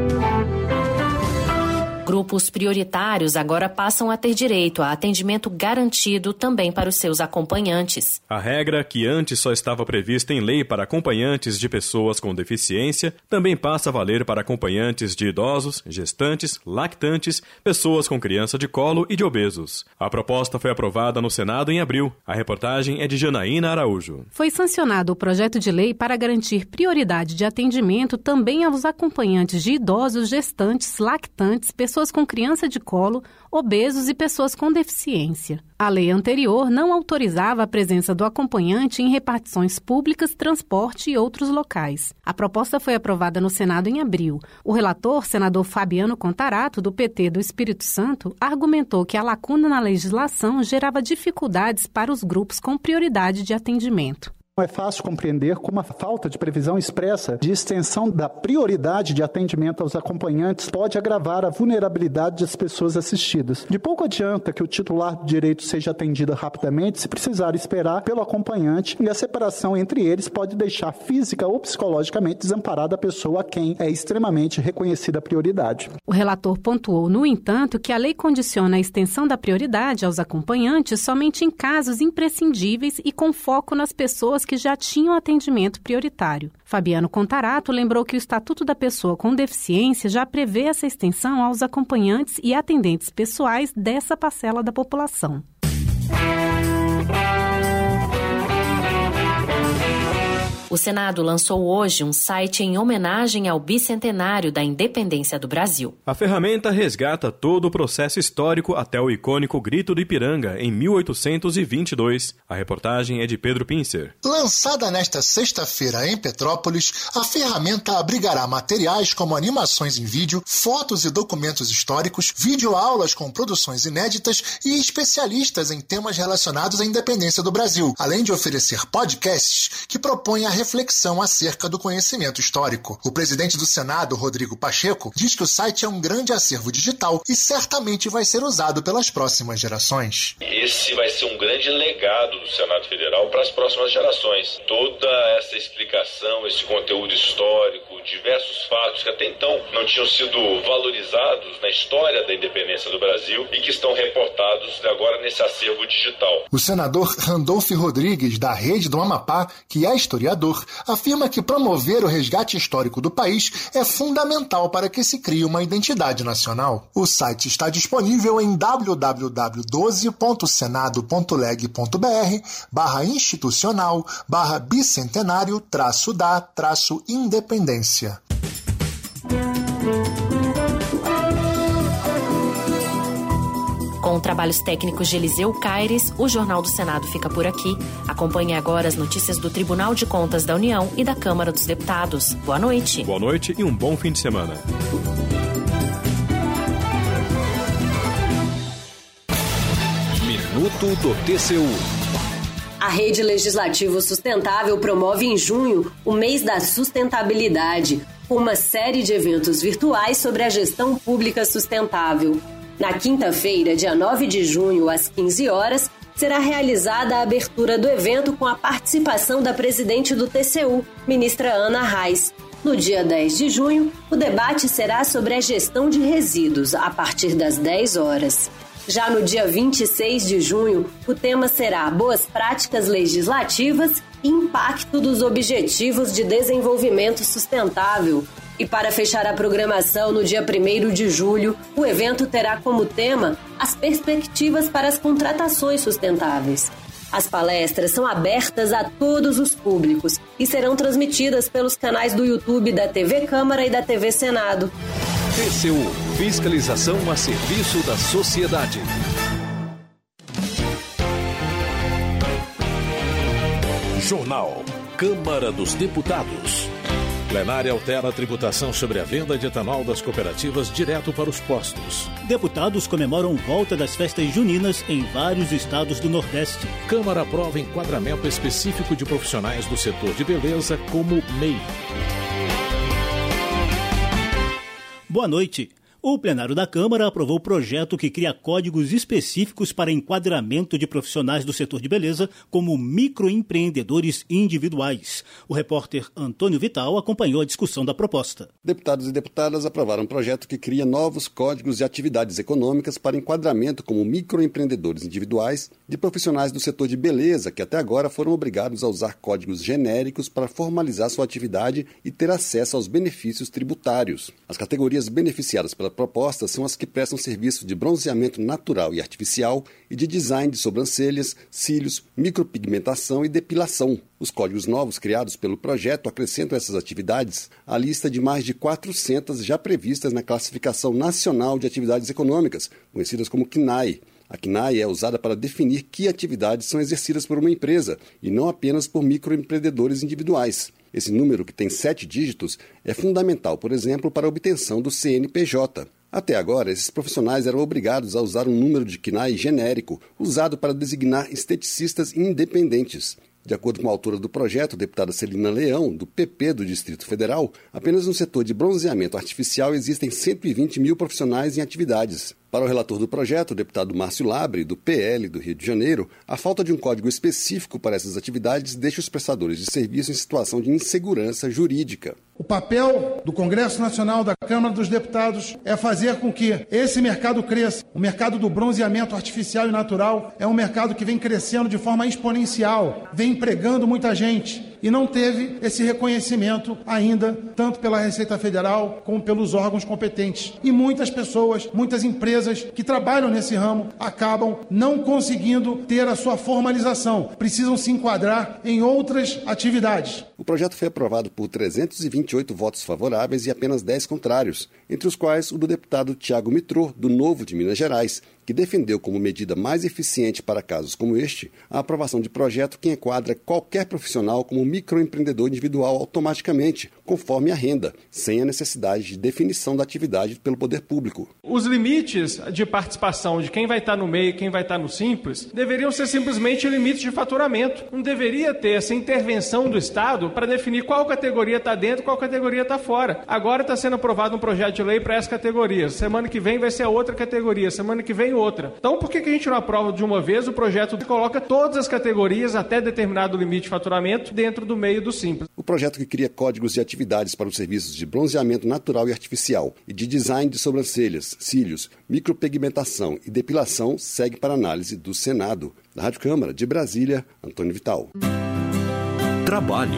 Grupos prioritários agora passam a ter direito a atendimento garantido também para os seus acompanhantes. A regra, que antes só estava prevista em lei para acompanhantes de pessoas com deficiência, também passa a valer para acompanhantes de idosos, gestantes, lactantes, pessoas com criança de colo e de obesos. A proposta foi aprovada no Senado em abril. A reportagem é de Janaína Araújo. Foi sancionado o projeto de lei para garantir prioridade de atendimento também aos acompanhantes de idosos, gestantes, lactantes, pessoas pessoas com criança de colo, obesos e pessoas com deficiência. A lei anterior não autorizava a presença do acompanhante em repartições públicas, transporte e outros locais. A proposta foi aprovada no Senado em abril. O relator, senador Fabiano Contarato, do P T do Espírito Santo, argumentou que a lacuna na legislação gerava dificuldades para os grupos com prioridade de atendimento. É fácil compreender como a falta de previsão expressa de extensão da prioridade de atendimento aos acompanhantes pode agravar a vulnerabilidade das pessoas assistidas. De pouco adianta que o titular do direito seja atendido rapidamente se precisar esperar pelo acompanhante, e a separação entre eles pode deixar física ou psicologicamente desamparada a pessoa a quem é extremamente reconhecida a prioridade. O relator pontuou, no entanto, que a lei condiciona a extensão da prioridade aos acompanhantes somente em casos imprescindíveis e com foco nas pessoas que já tinham atendimento prioritário. Fabiano Contarato lembrou que o Estatuto da Pessoa com Deficiência já prevê essa extensão aos acompanhantes e atendentes pessoais dessa parcela da população. O Senado lançou hoje um site em homenagem ao bicentenário da independência do Brasil. A ferramenta resgata todo o processo histórico até o icônico Grito do Ipiranga, em mil oitocentos e vinte e dois. A reportagem é de Pedro Pincer. Lançada nesta sexta-feira em Petrópolis, a ferramenta abrigará materiais como animações em vídeo, fotos e documentos históricos, videoaulas com produções inéditas e especialistas em temas relacionados à independência do Brasil, além de oferecer podcasts que propõem a reflexão acerca do conhecimento histórico. O presidente do Senado, Rodrigo Pacheco, diz que o site é um grande acervo digital e certamente vai ser usado pelas próximas gerações. Esse vai ser um grande legado do Senado Federal para as próximas gerações. Toda essa explicação, esse conteúdo histórico, diversos fatos que até então não tinham sido valorizados na história da independência do Brasil e que estão reportados agora nesse acervo digital. O senador Randolfo Rodrigues, da Rede do Amapá, que é historiador, afirma que promover o resgate histórico do país é fundamental para que se crie uma identidade nacional. O site está disponível em w w w ponto doze ponto senado ponto leg ponto b r barra institucional barra bicentenário traço da traço independência. Com trabalhos técnicos de Eliseu Caires, o Jornal do Senado fica por aqui. Acompanhe agora as notícias do Tribunal de Contas da União e da Câmara dos Deputados. Boa noite. Boa noite e um bom fim de semana. Minuto do T C U. A Rede Legislativo Sustentável promove em junho o mês da sustentabilidade, com uma série de eventos virtuais sobre a gestão pública sustentável. Na quinta-feira, dia nove de junho, às quinze horas, será realizada a abertura do evento com a participação da presidente do T C U, ministra Ana Reis. No dia dez de junho, o debate será sobre a gestão de resíduos, a partir das dez horas. Já no dia vinte e seis de junho, o tema será Boas Práticas Legislativas e Impacto dos Objetivos de Desenvolvimento Sustentável. E para fechar a programação, no dia primeiro de julho, o evento terá como tema as perspectivas para as contratações sustentáveis. As palestras são abertas a todos os públicos e serão transmitidas pelos canais do YouTube da T V Câmara e da T V Senado. T C U, fiscalização a serviço da sociedade. Jornal Câmara dos Deputados. Plenária altera a tributação sobre a venda de etanol das cooperativas direto para os postos. Deputados comemoram volta das festas juninas em vários estados do Nordeste. Câmara aprova enquadramento específico de profissionais do setor de beleza como M E I. Boa noite. O plenário da Câmara aprovou o projeto que cria códigos específicos para enquadramento de profissionais do setor de beleza como microempreendedores individuais. O repórter Antônio Vital acompanhou a discussão da proposta. Deputados e deputadas aprovaram um projeto que cria novos códigos de atividades econômicas para enquadramento como microempreendedores individuais de profissionais do setor de beleza que até agora foram obrigados a usar códigos genéricos para formalizar sua atividade e ter acesso aos benefícios tributários. As categorias beneficiadas pela propostas são as que prestam serviço de bronzeamento natural e artificial e de design de sobrancelhas, cílios, micropigmentação e depilação. Os códigos novos criados pelo projeto acrescentam essas atividades à lista de mais de quatrocentas já previstas na Classificação Nacional de Atividades Econômicas, conhecidas como C N A E. A C N A E é usada para definir que atividades são exercidas por uma empresa e não apenas por microempreendedores individuais. Esse número, que tem sete dígitos, é fundamental, por exemplo, para a obtenção do C N P J. Até agora, esses profissionais eram obrigados a usar um número de C N A E genérico, usado para designar esteticistas independentes. De acordo com a autora do projeto, a deputada Celina Leão, do P P do Distrito Federal, apenas no setor de bronzeamento artificial existem cento e vinte mil profissionais em atividades. Para o relator do projeto, o deputado Márcio Labre, do P L do Rio de Janeiro, a falta de um código específico para essas atividades deixa os prestadores de serviço em situação de insegurança jurídica. O papel do Congresso Nacional, da Câmara dos Deputados, é fazer com que esse mercado cresça. O mercado do bronzeamento artificial e natural é um mercado que vem crescendo de forma exponencial, vem empregando muita gente e não teve esse reconhecimento ainda, tanto pela Receita Federal como pelos órgãos competentes. E muitas pessoas, muitas empresas que trabalham nesse ramo acabam não conseguindo ter a sua formalização, precisam se enquadrar em outras atividades. O projeto foi aprovado por trezentos e vinte e oito votos favoráveis e apenas dez contrários, entre os quais o do deputado Tiago Mitrô, do Novo de Minas Gerais, que defendeu como medida mais eficiente para casos como este a aprovação de projeto que enquadra qualquer profissional como como microempreendedor individual automaticamente, conforme a renda, sem a necessidade de definição da atividade pelo poder público. Os limites de participação de quem vai estar no MEI e quem vai estar no Simples deveriam ser simplesmente limites de faturamento. Não deveria ter essa intervenção do Estado para definir qual categoria está dentro e qual categoria está fora. Agora está sendo aprovado um projeto de lei para essa categoria. Semana que vem vai ser a outra categoria, semana que vem outra. Então por que que a gente não aprova de uma vez o projeto que coloca todas as categorias até determinado limite de faturamento dentro do meio do Simples? O projeto que cria códigos de atividades para os serviços de bronzeamento natural e artificial e de design de sobrancelhas, cílios, micropigmentação e depilação segue para análise do Senado. Da Rádio Câmara de Brasília, Antônio Vital. Trabalho.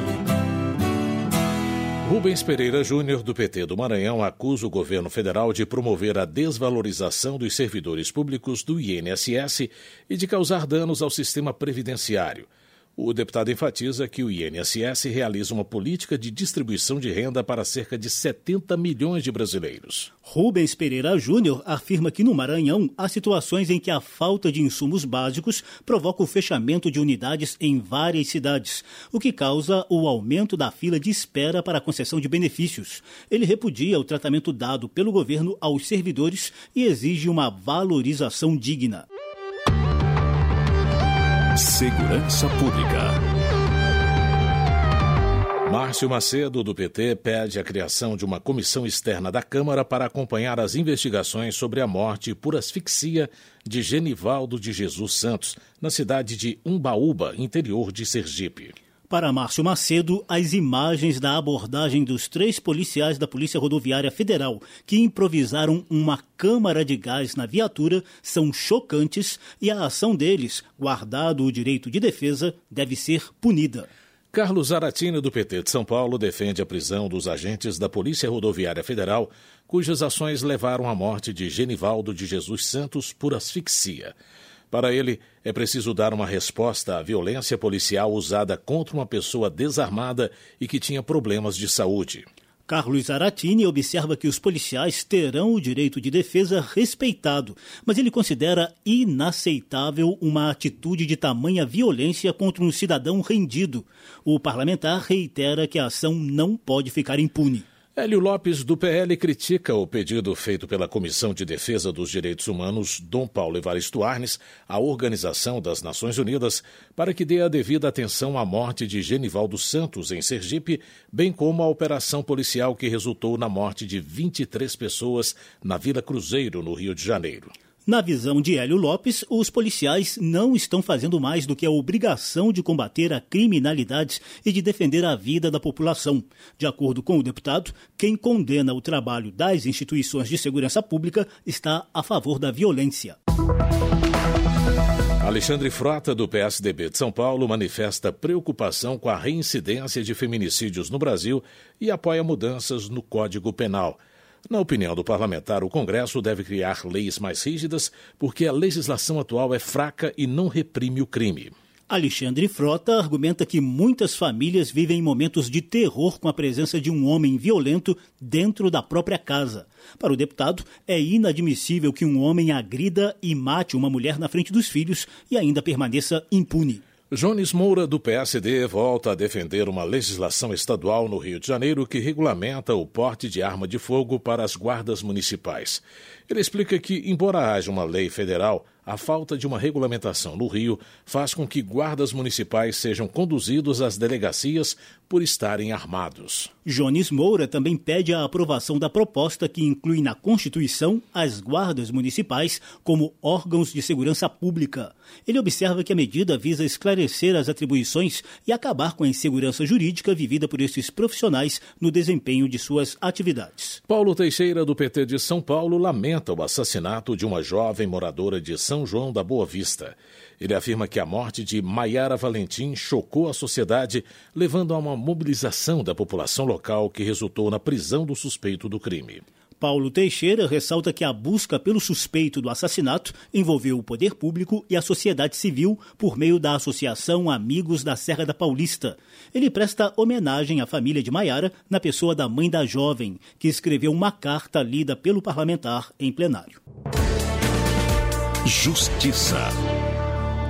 Rubens Pereira Júnior, do P T do Maranhão, acusa o governo federal de promover a desvalorização dos servidores públicos do I N S S e de causar danos ao sistema previdenciário. O deputado enfatiza que o I N S S realiza uma política de distribuição de renda para cerca de setenta milhões de brasileiros. Rubens Pereira Júnior afirma que no Maranhão há situações em que a falta de insumos básicos provoca o fechamento de unidades em várias cidades, o que causa o aumento da fila de espera para a concessão de benefícios. Ele repudia o tratamento dado pelo governo aos servidores e exige uma valorização digna. Segurança Pública. Márcio Macedo, do P T, pede a criação de uma comissão externa da Câmara para acompanhar as investigações sobre a morte por asfixia de Genivaldo de Jesus Santos, na cidade de Umbaúba, interior de Sergipe. Para Márcio Macedo, as imagens da abordagem dos três policiais da Polícia Rodoviária Federal que improvisaram uma câmara de gás na viatura são chocantes e a ação deles, guardado o direito de defesa, deve ser punida. Carlos Zaratini, do P T de São Paulo, defende a prisão dos agentes da Polícia Rodoviária Federal, cujas ações levaram à morte de Genivaldo de Jesus Santos por asfixia. Para ele, é preciso dar uma resposta à violência policial usada contra uma pessoa desarmada e que tinha problemas de saúde. Carlos Zaratini observa que os policiais terão o direito de defesa respeitado, mas ele considera inaceitável uma atitude de tamanha violência contra um cidadão rendido. O parlamentar reitera que a ação não pode ficar impune. Hélio Lopes, do P L, critica o pedido feito pela Comissão de Defesa dos Direitos Humanos Dom Paulo Evaristo Arnes à Organização das Nações Unidas para que dê a devida atenção à morte de Genivaldo Santos, em Sergipe, bem como à operação policial que resultou na morte de vinte e três pessoas na Vila Cruzeiro, no Rio de Janeiro. Na visão de Hélio Lopes, os policiais não estão fazendo mais do que a obrigação de combater a criminalidade e de defender a vida da população. De acordo com o deputado, quem condena o trabalho das instituições de segurança pública está a favor da violência. Alexandre Frota, do P S D B de São Paulo, manifesta preocupação com a reincidência de feminicídios no Brasil e apoia mudanças no Código Penal. Na opinião do parlamentar, o Congresso deve criar leis mais rígidas porque a legislação atual é fraca e não reprime o crime. Alexandre Frota argumenta que muitas famílias vivem momentos de terror com a presença de um homem violento dentro da própria casa. Para o deputado, é inadmissível que um homem agrida e mate uma mulher na frente dos filhos e ainda permaneça impune. Jones Moura, do P S D, volta a defender uma legislação estadual no Rio de Janeiro que regulamenta o porte de arma de fogo para as guardas municipais. Ele explica que, embora haja uma lei federal, a falta de uma regulamentação no Rio faz com que guardas municipais sejam conduzidos às delegacias por estarem armados. Jones Moura também pede a aprovação da proposta que inclui na Constituição as guardas municipais como órgãos de segurança pública. Ele observa que a medida visa esclarecer as atribuições e acabar com a insegurança jurídica vivida por esses profissionais no desempenho de suas atividades. Paulo Teixeira, do P T de São Paulo, lamenta o assassinato de uma jovem moradora de São João da Boa Vista. Ele afirma que a morte de Maiara Valentim chocou a sociedade, levando a uma mobilização da população local que resultou na prisão do suspeito do crime. Paulo Teixeira ressalta que a busca pelo suspeito do assassinato envolveu o poder público e a sociedade civil por meio da Associação Amigos da Serra da Paulista. Ele presta homenagem à família de Maiara na pessoa da mãe da jovem, que escreveu uma carta lida pelo parlamentar em plenário. Justiça.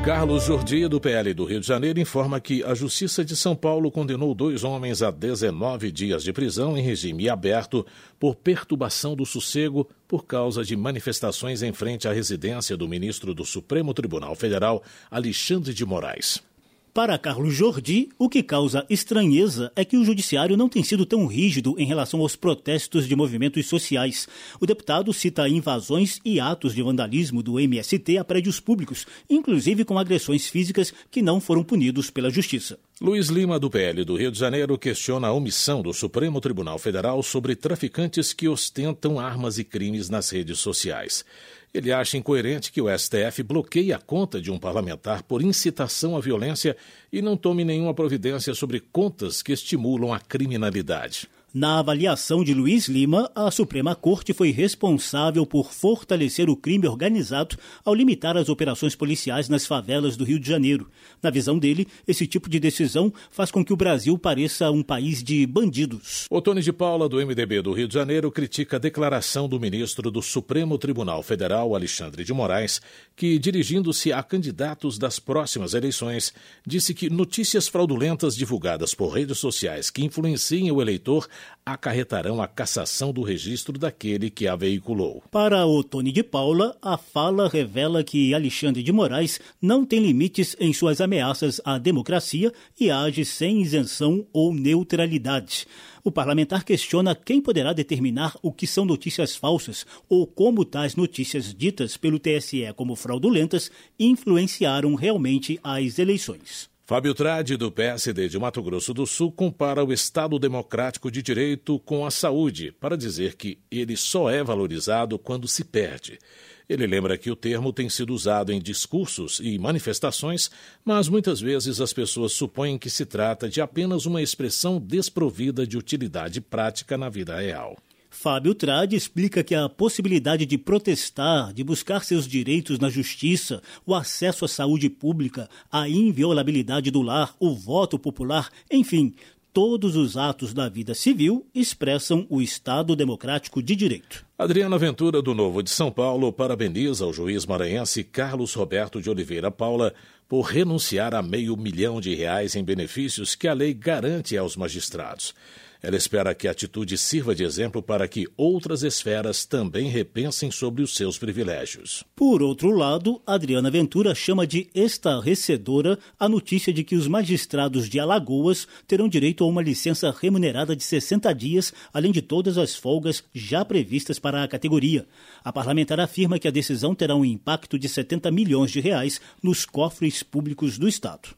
Carlos Jordi, do P L do Rio de Janeiro, informa que a Justiça de São Paulo condenou dois homens a dezenove dias de prisão em regime aberto por perturbação do sossego por causa de manifestações em frente à residência do ministro do Supremo Tribunal Federal, Alexandre de Moraes. Para Carlos Jordi, o que causa estranheza é que o judiciário não tem sido tão rígido em relação aos protestos de movimentos sociais. O deputado cita invasões e atos de vandalismo do M S T a prédios públicos, inclusive com agressões físicas que não foram punidos pela Justiça. Luiz Lima, do P L do Rio de Janeiro, questiona a omissão do Supremo Tribunal Federal sobre traficantes que ostentam armas e crimes nas redes sociais. Ele acha incoerente que o S T F bloqueie a conta de um parlamentar por incitação à violência e não tome nenhuma providência sobre contas que estimulam a criminalidade. Na avaliação de Luiz Lima, a Suprema Corte foi responsável por fortalecer o crime organizado ao limitar as operações policiais nas favelas do Rio de Janeiro. Na visão dele, esse tipo de decisão faz com que o Brasil pareça um país de bandidos. Otônio de Paula, do M D B do Rio de Janeiro, critica a declaração do ministro do Supremo Tribunal Federal, Alexandre de Moraes, que, dirigindo-se a candidatos das próximas eleições, disse que notícias fraudulentas divulgadas por redes sociais que influenciem o eleitor acarretarão a cassação do registro daquele que a veiculou. Para Otônio de Paula, a fala revela que Alexandre de Moraes não tem limites em suas ameaças à democracia e age sem isenção ou neutralidade. O parlamentar questiona quem poderá determinar o que são notícias falsas ou como tais notícias ditas pelo T S E como fraudulentas influenciaram realmente as eleições. Fábio Tradi, do P S D de Mato Grosso do Sul, compara o Estado Democrático de Direito com a saúde, para dizer que ele só é valorizado quando se perde. Ele lembra que o termo tem sido usado em discursos e manifestações, mas muitas vezes as pessoas supõem que se trata de apenas uma expressão desprovida de utilidade prática na vida real. Fábio Tradi explica que a possibilidade de protestar, de buscar seus direitos na justiça, o acesso à saúde pública, a inviolabilidade do lar, o voto popular, enfim, todos os atos da vida civil expressam o Estado Democrático de Direito. Adriana Ventura, do Novo de São Paulo, parabeniza o juiz maranhense Carlos Roberto de Oliveira Paula por renunciar a meio milhão de reais em benefícios que a lei garante aos magistrados. Ela espera que a atitude sirva de exemplo para que outras esferas também repensem sobre os seus privilégios. Por outro lado, Adriana Ventura chama de estarrecedora a notícia de que os magistrados de Alagoas terão direito a uma licença remunerada de sessenta dias, além de todas as folgas já previstas para a categoria. A parlamentar afirma que a decisão terá um impacto de setenta milhões de reais nos cofres públicos do Estado.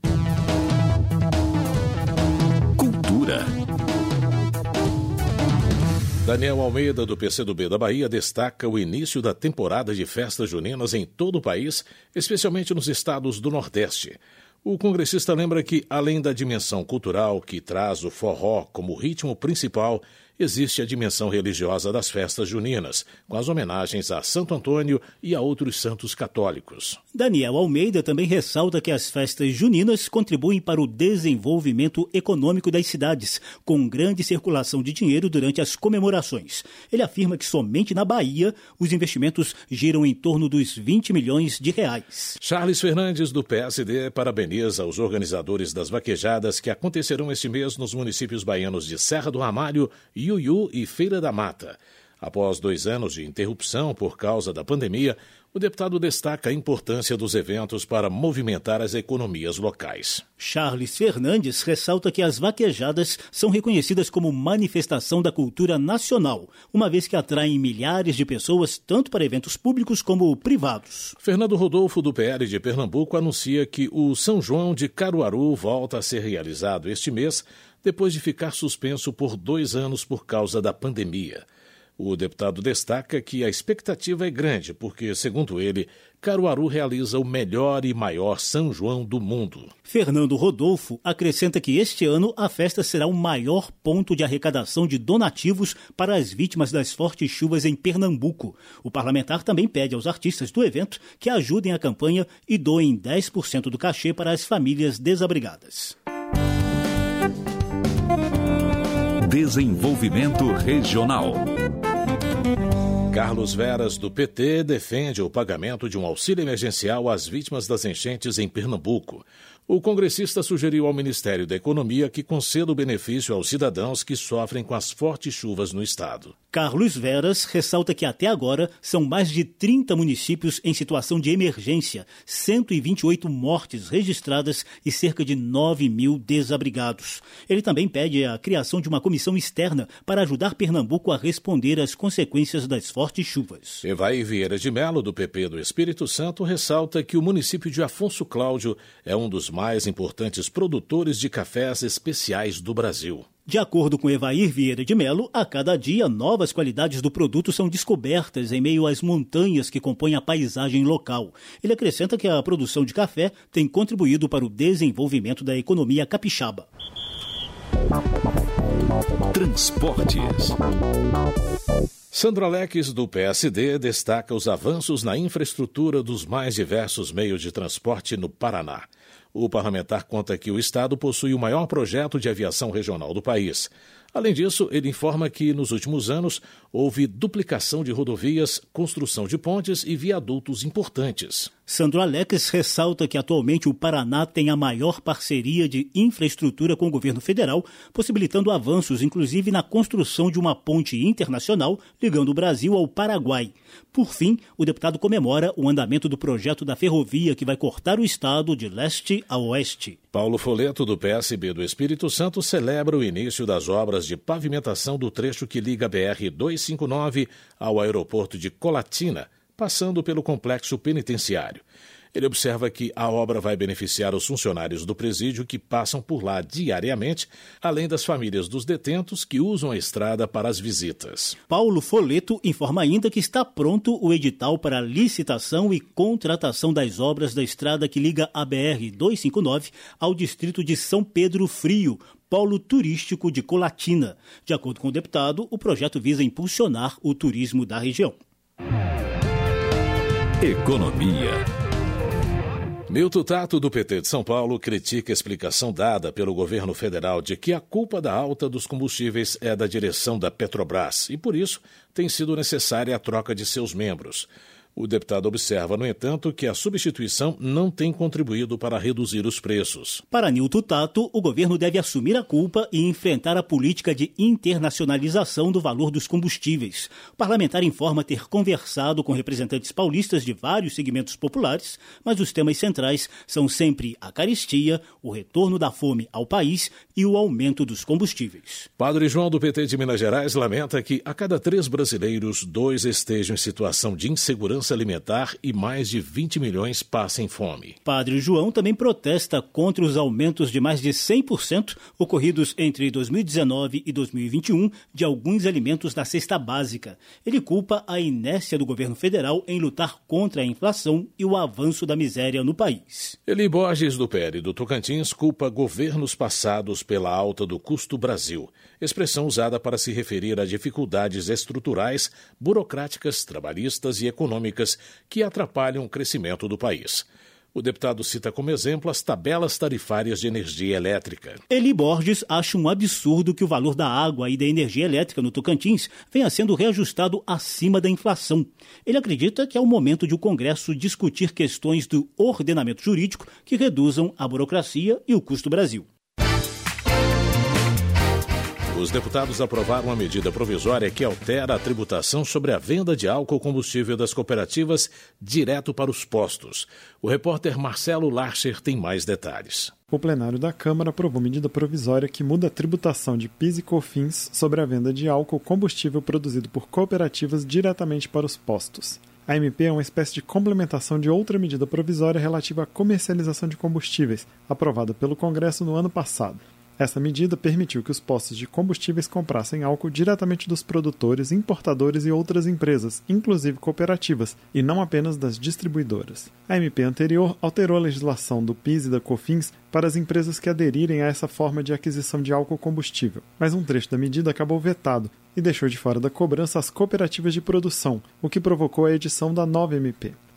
Cultura. Daniel Almeida, do P C do B da Bahia, destaca o início da temporada de festas juninas em todo o país, especialmente nos estados do Nordeste. O congressista lembra que, além da dimensão cultural que traz o forró como ritmo principal, existe a dimensão religiosa das festas juninas, com as homenagens a Santo Antônio e a outros santos católicos. Daniel Almeida também ressalta que as festas juninas contribuem para o desenvolvimento econômico das cidades, com grande circulação de dinheiro durante as comemorações. Ele afirma que somente na Bahia os investimentos giram em torno dos vinte milhões de reais. Charles Fernandes, do P S D, parabeniza os organizadores das vaquejadas que acontecerão este mês nos municípios baianos de Serra do Ramalho, Iuiú e Feira da Mata. Após dois anos de interrupção por causa da pandemia, o deputado destaca a importância dos eventos para movimentar as economias locais. Charles Fernandes ressalta que as vaquejadas são reconhecidas como manifestação da cultura nacional, uma vez que atraem milhares de pessoas tanto para eventos públicos como privados. Fernando Rodolfo, do P L de Pernambuco, anuncia que o São João de Caruaru volta a ser realizado este mês, depois de ficar suspenso por dois anos por causa da pandemia. O deputado destaca que a expectativa é grande porque, segundo ele, Caruaru realiza o melhor e maior São João do mundo. Fernando Rodolfo acrescenta que este ano a festa será o maior ponto de arrecadação de donativos para as vítimas das fortes chuvas em Pernambuco. O parlamentar também pede aos artistas do evento que ajudem a campanha e doem dez por cento do cachê para as famílias desabrigadas. Desenvolvimento Regional. Carlos Veras, do P T, defende o pagamento de um auxílio emergencial às vítimas das enchentes em Pernambuco. O congressista sugeriu ao Ministério da Economia que conceda o benefício aos cidadãos que sofrem com as fortes chuvas no estado. Carlos Veras ressalta que até agora são mais de trinta municípios em situação de emergência, cento e vinte e oito mortes registradas e cerca de nove mil desabrigados. Ele também pede a criação de uma comissão externa para ajudar Pernambuco a responder às consequências das fortes chuvas. Evair Vieira de Mello, do P P do Espírito Santo, ressalta que o município de Afonso Cláudio é um dos mais importantes produtores de cafés especiais do Brasil. De acordo com Evair Vieira de Mello, a cada dia novas qualidades do produto são descobertas em meio às montanhas que compõem a paisagem local. Ele acrescenta que a produção de café tem contribuído para o desenvolvimento da economia capixaba. Transportes. Sandro Alex, do P S D, destaca os avanços na infraestrutura dos mais diversos meios de transporte no Paraná. O parlamentar conta que o estado possui o maior projeto de aviação regional do país. Além disso, ele informa que, nos últimos anos, houve duplicação de rodovias, construção de pontes e viadutos importantes. Sandro Alex ressalta que atualmente o Paraná tem a maior parceria de infraestrutura com o governo federal, possibilitando avanços, inclusive na construção de uma ponte internacional ligando o Brasil ao Paraguai. Por fim, o deputado comemora o andamento do projeto da ferrovia que vai cortar o estado de leste a oeste. Paulo Foleto, do P S B do Espírito Santo, celebra o início das obras de pavimentação do trecho que liga a B R duzentos e cinquenta e nove ao aeroporto de Colatina, passando pelo complexo penitenciário. Ele observa que a obra vai beneficiar os funcionários do presídio que passam por lá diariamente, além das famílias dos detentos que usam a estrada para as visitas. Paulo Foleto informa ainda que está pronto o edital para licitação e contratação das obras da estrada que liga a B R duzentos e cinquenta e nove ao distrito de São Pedro Frio, polo turístico de Colatina. De acordo com o deputado, o projeto visa impulsionar o turismo da região. Economia. Milton Tato, do P T de São Paulo, critica a explicação dada pelo governo federal de que a culpa da alta dos combustíveis é da direção da Petrobras e, por isso, tem sido necessária a troca de seus membros. O deputado observa, no entanto, que a substituição não tem contribuído para reduzir os preços. Para Nilton Tato, o governo deve assumir a culpa e enfrentar a política de internacionalização do valor dos combustíveis. O parlamentar informa ter conversado com representantes paulistas de vários segmentos populares, mas os temas centrais são sempre a carestia, o retorno da fome ao país e o aumento dos combustíveis. Padre João, do P T de Minas Gerais, lamenta que a cada três brasileiros, dois estejam em situação de insegurança alimentar e mais de vinte milhões passem fome. Padre João também protesta contra os aumentos de mais de cem por cento ocorridos entre dois mil e dezenove e dois mil e vinte e um de alguns alimentos da cesta básica. Ele culpa a inércia do governo federal em lutar contra a inflação e o avanço da miséria no país. Eli Borges, do P L do Tocantins, culpa governos passados pela alta do custo Brasil, expressão usada para se referir a dificuldades estruturais, burocráticas, trabalhistas e econômicas que atrapalham o crescimento do país. O deputado cita como exemplo as tabelas tarifárias de energia elétrica. Eli Borges acha um absurdo que o valor da água e da energia elétrica no Tocantins venha sendo reajustado acima da inflação. Ele acredita que é o momento de o Congresso discutir questões do ordenamento jurídico que reduzam a burocracia e o custo Brasil. Os deputados aprovaram uma medida provisória que altera a tributação sobre a venda de álcool combustível das cooperativas direto para os postos. O repórter Marcelo Larcher tem mais detalhes. O plenário da Câmara aprovou medida provisória que muda a tributação de P I S e COFINS sobre a venda de álcool combustível produzido por cooperativas diretamente para os postos. A M P é uma espécie de complementação de outra medida provisória relativa à comercialização de combustíveis, aprovada pelo Congresso no ano passado. Essa medida permitiu que os postos de combustíveis comprassem álcool diretamente dos produtores, importadores e outras empresas, inclusive cooperativas, e não apenas das distribuidoras. A M P anterior alterou a legislação do P I S e da COFINS para as empresas que aderirem a essa forma de aquisição de álcool combustível, mas um trecho da medida acabou vetado e deixou de fora da cobrança as cooperativas de produção, o que provocou a edição da nova M P.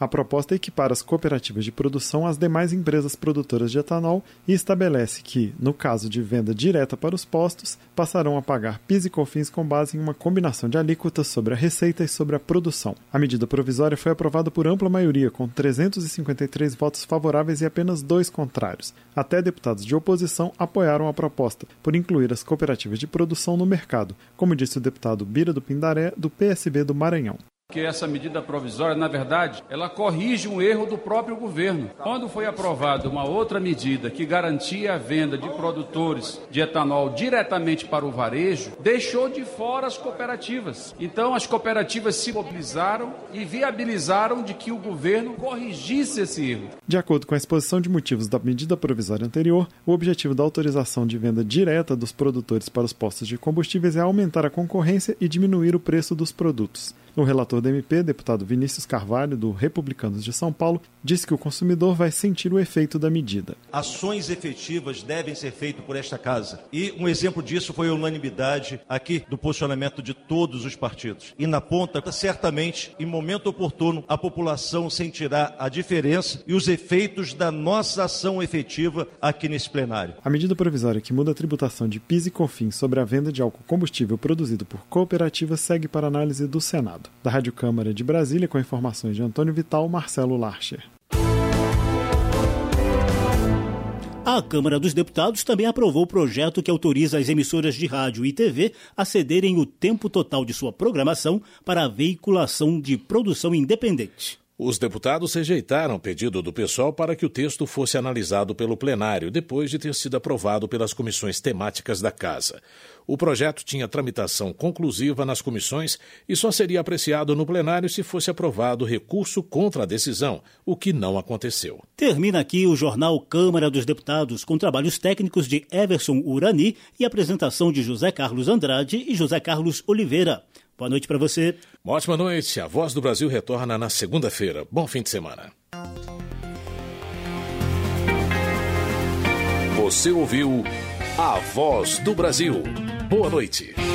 A proposta equipara as cooperativas de produção às demais empresas produtoras de etanol e estabelece que, no caso de venda direta para os postos, passarão a pagar PIS e COFINS com base em uma combinação de alíquotas sobre a receita e sobre a produção. A medida provisória foi aprovada por ampla maioria, com trezentos e cinquenta e três votos favoráveis e apenas dois contrários. Até deputados de oposição apoiaram a proposta, por incluir as cooperativas de produção no mercado, como disse o deputado Bira do Pindaré, do P S B do Maranhão. Que essa medida provisória, na verdade, ela corrige um erro do próprio governo. Quando foi aprovada uma outra medida que garantia a venda de produtores de etanol diretamente para o varejo, deixou de fora as cooperativas. Então, as cooperativas se mobilizaram e viabilizaram de que o governo corrigisse esse erro. De acordo com a exposição de motivos da medida provisória anterior, o objetivo da autorização de venda direta dos produtores para os postos de combustíveis é aumentar a concorrência e diminuir o preço dos produtos. O relator da M P, deputado Vinícius Carvalho, do Republicanos de São Paulo, disse que o consumidor vai sentir o efeito da medida. Ações efetivas devem ser feitas por esta casa. E um exemplo disso foi a unanimidade aqui do posicionamento de todos os partidos. E na ponta, certamente, em momento oportuno, a população sentirá a diferença e os efeitos da nossa ação efetiva aqui nesse plenário. A medida provisória que muda a tributação de PIS e COFINS sobre a venda de álcool combustível produzido por cooperativas segue para análise do Senado. Da Rádio Câmara de Brasília, com informações de Antônio Vital, Marcelo Larcher. A Câmara dos Deputados também aprovou o projeto que autoriza as emissoras de rádio e T V a cederem o tempo total de sua programação para a veiculação de produção independente. Os deputados rejeitaram o pedido do PSOL para que o texto fosse analisado pelo plenário, depois de ter sido aprovado pelas comissões temáticas da Casa. O projeto tinha tramitação conclusiva nas comissões e só seria apreciado no plenário se fosse aprovado recurso contra a decisão, o que não aconteceu. Termina aqui o jornal Câmara dos Deputados, com trabalhos técnicos de Everson Urani e apresentação de José Carlos Andrade e José Carlos Oliveira. Boa noite para você. Uma ótima noite. A Voz do Brasil retorna na segunda-feira. Bom fim de semana. Você ouviu A Voz do Brasil. Boa noite.